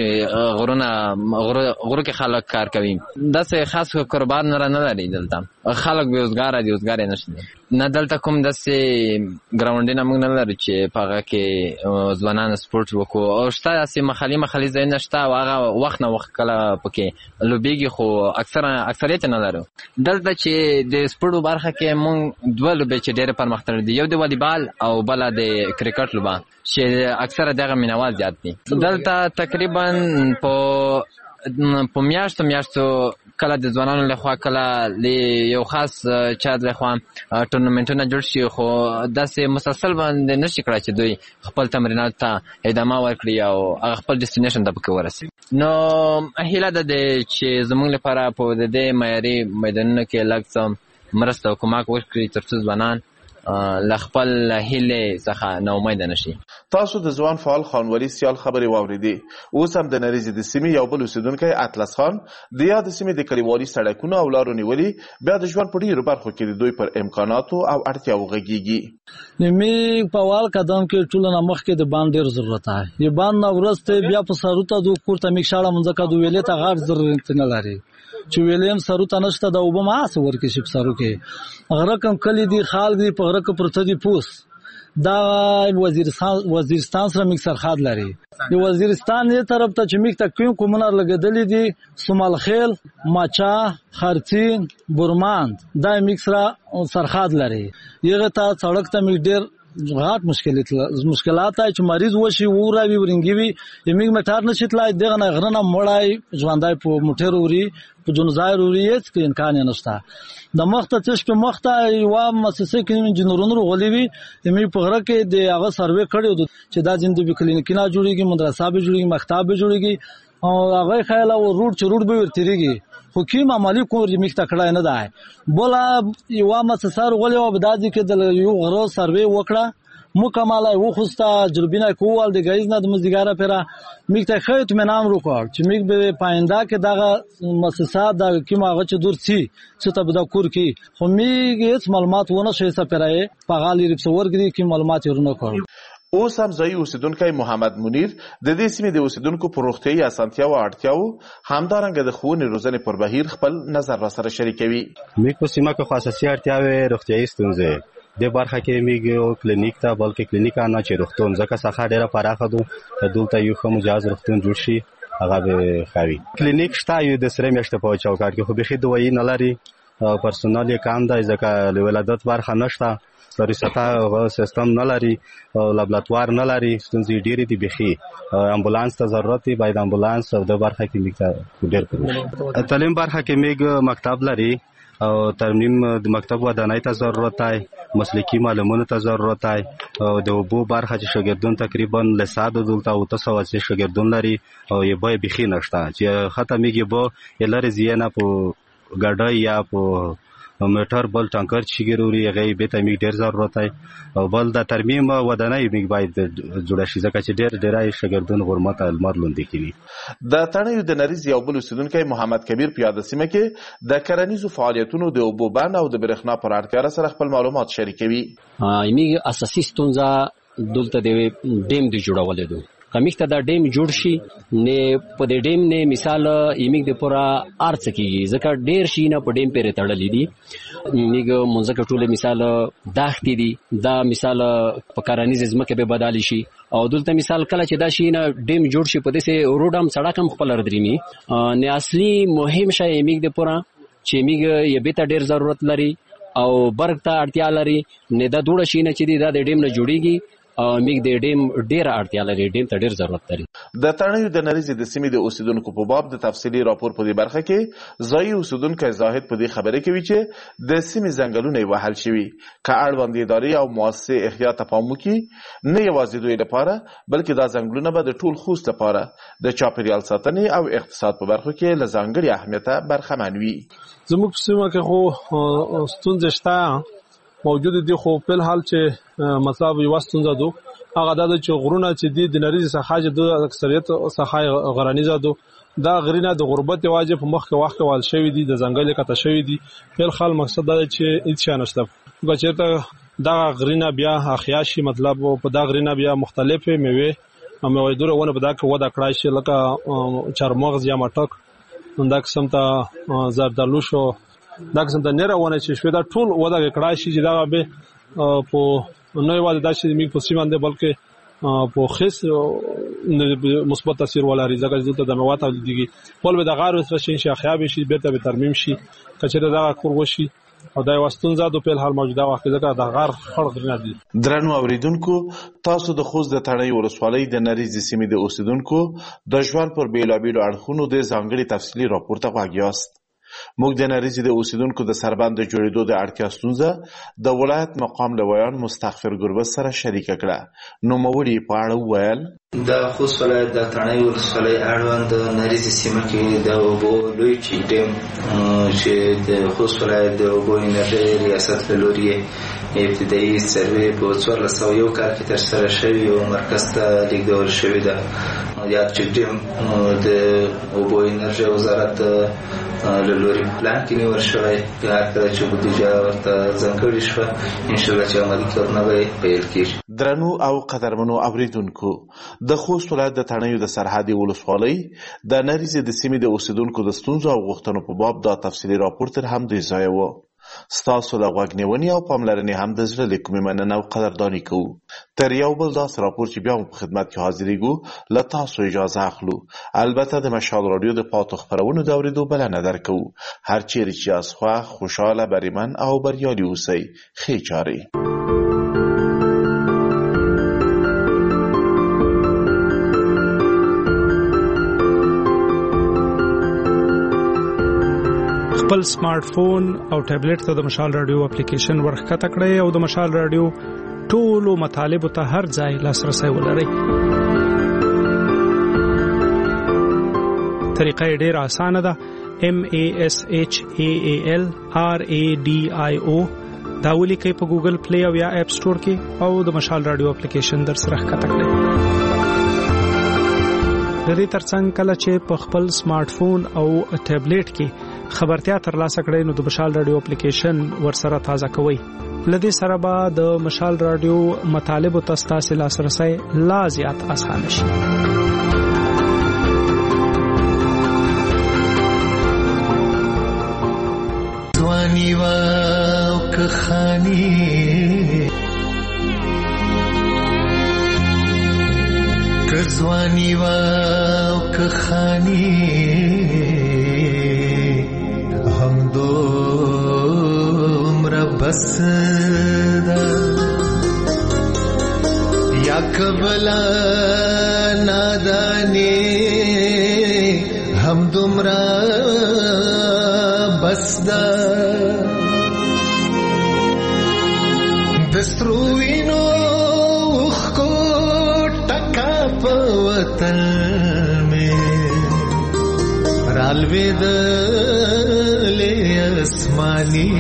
غرو کې خلک کار کوي داسې خاص کاروبار نه لري دلته خلک بېروزګاره دي روزګار یې نشته نه دلته کوم داسې ګراونډونه موږ نه لرو چې په هغه کې ځوانان سپورټ وکړو او شته داسې محلي ځایونه شته او هغه وخت نه وخت کله پکې لوبېږي خو اکثریت نه لرو دلته چې د سپورټو برخه کې موږ دوه لوبې چې ډېرې پرمختللې دي یو د والیبال او بله د کرکټ لوبه چې اکثره دغه مینوال زیات دي دلته تقریبا په میاشتو کله د ځوانانو لخوا کله یو خاص چا لخوا ټورنمنټونه جوړ شي خو داسې مسلسل باندې نشي کړای چې دوی خپل تمرینات ته ادامه ورکړي او هغه خپل ډیسټینیشن ته پکې ورسي نو هیله ده چې زموږ لپاره په دې معیاري میدانونو کې لږ څه مرسته او کومک وکړي ترڅو ځوانان لخپل هیله څخه نا امید نشي تاسو د ځوان فعال خانوالي سیال خبرې واوریدي اوس هم د نریزې د سیمې یو بل اوسیدونکی اطلس خان د یاد سیمې د کلیوالي سړکونو او لارو نیولې بیا د ژوند په ډیرو برخو کې د دوی پر امکاناتو او اړتیاو غږیږي نیمه په اول قدم کې ټول نه مخ کې د باندې ډیر ضرورت دی یی باندې ورسته بیا په سروته د کورته میښاله منځکه د ویلې ته غاړ ضرورت نه لري چې ویلیم سروته نشته د وبما اس ورکه شپ سرو کې غره کم کلی دی خال دی په غره کې پرته دی پوس دا وزیرستان سره میک سرحد لري. د وزیرستان یې طرف ته چې میک ته کوم کومنار لګیدلې دي سومالخیل، ماچا، خرچین، برماند دا میک سره سرحد لري. یغه ته سړک ته میک ډیر غاټ مشکلات چې مریض وشي وراوي ورنګوي یمیګ مټار نشي تلای دغه نه غرنه مړای ژوندای په موټر وري په جنزایر وري هیڅ امکان نشته. د مخته تش په مخته یو مؤسسه کې انجنیرونو غولوي یمیګ په غره کې د هغه سروې کړی چې دا زندوی کلینیکونه جوړیږي، مدرسه به جوړیږي، مکتب به جوړیږي او هغه خیال او روډ چروډ به ورتيږي. خو کیم عملی کور یمیګ تکړه نه ده. بولا یو مؤسسه غولي او بدازي کې د یو غره سروې وکړه مکمل او خوستا جربینه کوال د غیز نه د مزګاره پیرا میګ ته خیت منام وکړ چې میګ به پاینده کې دغه مؤسسه د کیما غچ دور سي چې ته بده کور کې خو میګ هیڅ معلومات ونه شي سپرای په غالي رپسور کې کی معلومات ورنه کړ. اوس هم ځای اوسیدونکو محمد منیر د دې سیمې د اوسیدونکو پر روغتیايي اسانتیا او اړتیاو همدارنګه د ښوونې روزنې پر بهیر خپل نظر را سره شریکوي. میګ په سیمه کې خاصه اړتیاوې روغتیايي ستونزې د برخه کې میګ کلینیک ته بلکې کلینیک نه چې روغتون ځکه څخه ډیره پراخه ده دلته یو کوم جهاز روغتون جوړ شي هغه به خوي. کلینیک شته یو د سره میاشته په چوکاټ کې خو به دوی نه لري پرسونل یې کم دی ځکه ولادت برخه نشته سری سطح سیستم نه لري لابراتوار نه لري ستونزې ډېرې دي بخي امبولانس ته ضرورت دی باید امبولانس د برخه کې میګ ډېر پروژه تعلیم برخه کې میګ مکتب لري او ترمیم د مکتب ودانۍ ته ضرورت دی مسلکی معلومونو ته ضرورت دی او د وبو برخه چې شاګردون تقریبا لساده دلته او تاسو چې شاګردون لري او یې به بخي نشته چې ختمېږي به لري زیانه په ګډای یا په موټر بل ټانکر چې ګروري هغه به ته میګ ډیر ضرورت دی او بل د ترمیم ودانۍ میګ باید جوړ شي ځکه چې ډیرای شاګردون غرمت المر لوندې کوي. د تڼیو د نریز یو بل اوسیدونکی محمد کبیر پیاده سیمه کې د کرنیزو فعالیتونو د اوبو بند او د برېښنا پر اړتیا سره خپل معلومات شریکوي. میګ اساسي ستونزه دلته د ډیم د جوړولو ده. کمیخته دا ډیم جوړ شي نه په دې ډیم نه مثال یمیګ د پورا ارڅ کیږي ځکه ډیر شي نه په ډیم پرې تړلې دي میګ مونږه ټوله مثال داختې دي دا مثال په کرنیز ځمکه به بدلی شي او دلته مثال کله چې دا شي نه ډیم جوړ شي په دې سه روډم سړک هم خپل ردريمي نه اصلي مهم شی یمیګ د پورا چې میګ یې به ته ډیر ضرورت لري او برګ ته اړتیا لري نه دا دوړ شي نه چې دا د ډیم نه جوړیږي میګ د ډیم ډیر اړتیا لري ډیم ته ډیر ضرورت لري. د تڼیو د نریز د سیمې د اوسیدونکو په باب د تفصیلي راپور په دې برخه کې ځای اوسیدونکو زاهد په دې خبره کوي چې د سیمې ځنګلونه وهل شوي که اړوند ادارې او مؤسسې احیا ته پام وکړي نه یوازې دوی لپاره بلکې دا ځنګلونه به د ټول خوست لپاره د چاپیریال ساتنې او اقتصاد په برخو کې له ځانګړي اهمیته برخمن وي. زموږ په سیمه کې خو ستونزې شته موجود دي خو په حال چې مطلب یو ستونزه ده هغه د چې غرونه چې د نریز څخه د اکثریت څخه غرانیزه ده دا غرینه د غربت واجب په مخ کې واخ کول شوی دي د ځنګل کته شوی دي په حال مقصد دا چې هیڅ شي نشته چې دا غرینه بیا اخیاشي مطلب په دا غرینه بیا مختلفه میوه مویدور ونه په دا کې ودا کړای شي لکه چارمغز یا مټک دا قسم ته زردالو شو دا قسم ته نه راونه چې شوی دا ټول ودا کړای شي چې دا به په نوې واده دا چې میګ په سیمه ده بلکې په خاص مثبت تاثیر ولري ځکه چې د مواد دیږي په لور د غار وسره شي خیاب شي بیرته به ترمیم شي کچره دا کور وشي او دا واستونزه د په حال موجوده وخت ځکه د غار خړ غرنه دي. درنو اوریدونکو تاسو د خوست د تڼیو ولسوالۍ د نریز سیمې د اوسیدونکو د ژوند پر بیلابیلو اړخونو د ځانګړي تفصیلي راپور ته غوږ یاست. موږ د نریز د اوسیدونکو د سربند جوړېدو د اړتیا ستونزه د ولایت مقام لویان مستغفر ګربز سره شریک کړه. نو موري په اړه وویل د خوست ولایت د تڼیو ولسوالۍ اړوند د نریز سیمه کې د اوبو لوی ډیم چې د خوست ولایت د اوبو انرژي ریاست له لوري ابتدایي سروې په 1401 کال کې ترسره شوی او مرکز ته لیږدول شوی ده. یا چې ډیم د اوبو انرژي وزارت له لوري پلان کې نیول شوی په هر کله چې بودیجه ورته ځانګړې شوه انشاءالله چې عملي کارونه به پیل کېږي. درنو او قدرمنو اوریدونکو د خوست ولایت د تڼیو د سرحدي ولسوالۍ د نریز د سیمې د اوسیدونکو د ستونزو او غوښتنو په باب دا تفصیلي راپور تر هم دوی ځای و. ستاسو د غوږ نیونې او پاملرنې هم د زړه له کومې مننه او قدرداني کوو. تر یو بل داسې راپور چې بیا مو په خدمت کې حاضرېږو له تاسو اجازه اخلو. البته د مشال راډیو د پاتو خپرونو د اورېدو بلنه درکوو. هر چیرې چې یاست خوښ، خوشحاله، بریمن او بریالي اوسئ. ښې چارې. خپل سمارټ فون او ټابلیټ ته د مشال رادیو اپلیکیشن ورښکته کړئ او د مشال رادیو ټولو مطالبو ته هر ځای لاسرسی ولرئ. طریقه یې ډېره اسانه ده. MASHAAL RADIO دا ولیکئ په ګوګل پلی او یا اپ سټور کې او د مشال رادیو اپلیکیشن در سره ښکته کړئ. د دې ترڅنګ کله چې په خپل سمارټ فون او ټابلیټ کې خبرتیا ترلاسه کړئ نو د مشال رادیو اپلیکیشن ورسره تازه کوئ. لدې سره به د مشال رادیو مطالبو ته ستاسو لاسرسی لا زیات اسانه شي. ځواني واو که خاني که ځواني واو که خاني هم دومره بس ده یا کبلا نادانی هم دومره بس ده دسترو وینو خو ټکا په وطن میں رالوید اسمانی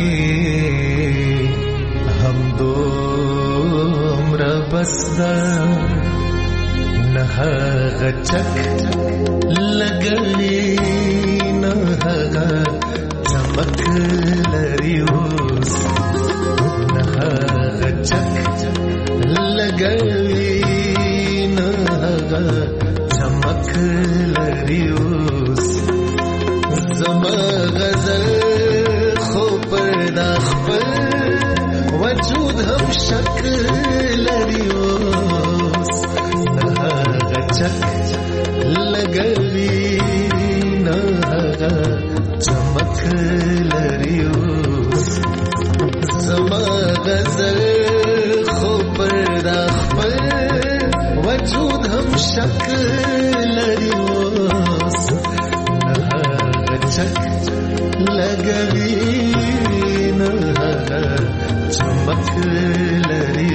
هم دومره بس ده نه هغه چک لګلی نه هغه چمک لري اوس نه هغه چک لګلی نه هغه چمک لري اوس زما غزل وجود هم شکل لري اوس نه هغه چک لګوي نه هغه چمک لري اوس زما غزل خو پر دا خپل وجود هم شکل لري اوس نه هغه چک لګوي چمک لري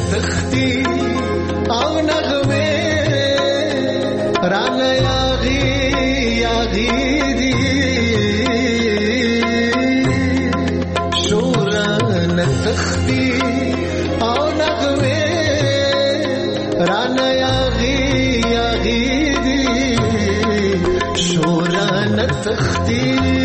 تختی او نغمه رانه یاغی دی شورا نتختی او نغمه رانه یاغی دی شورا نتختی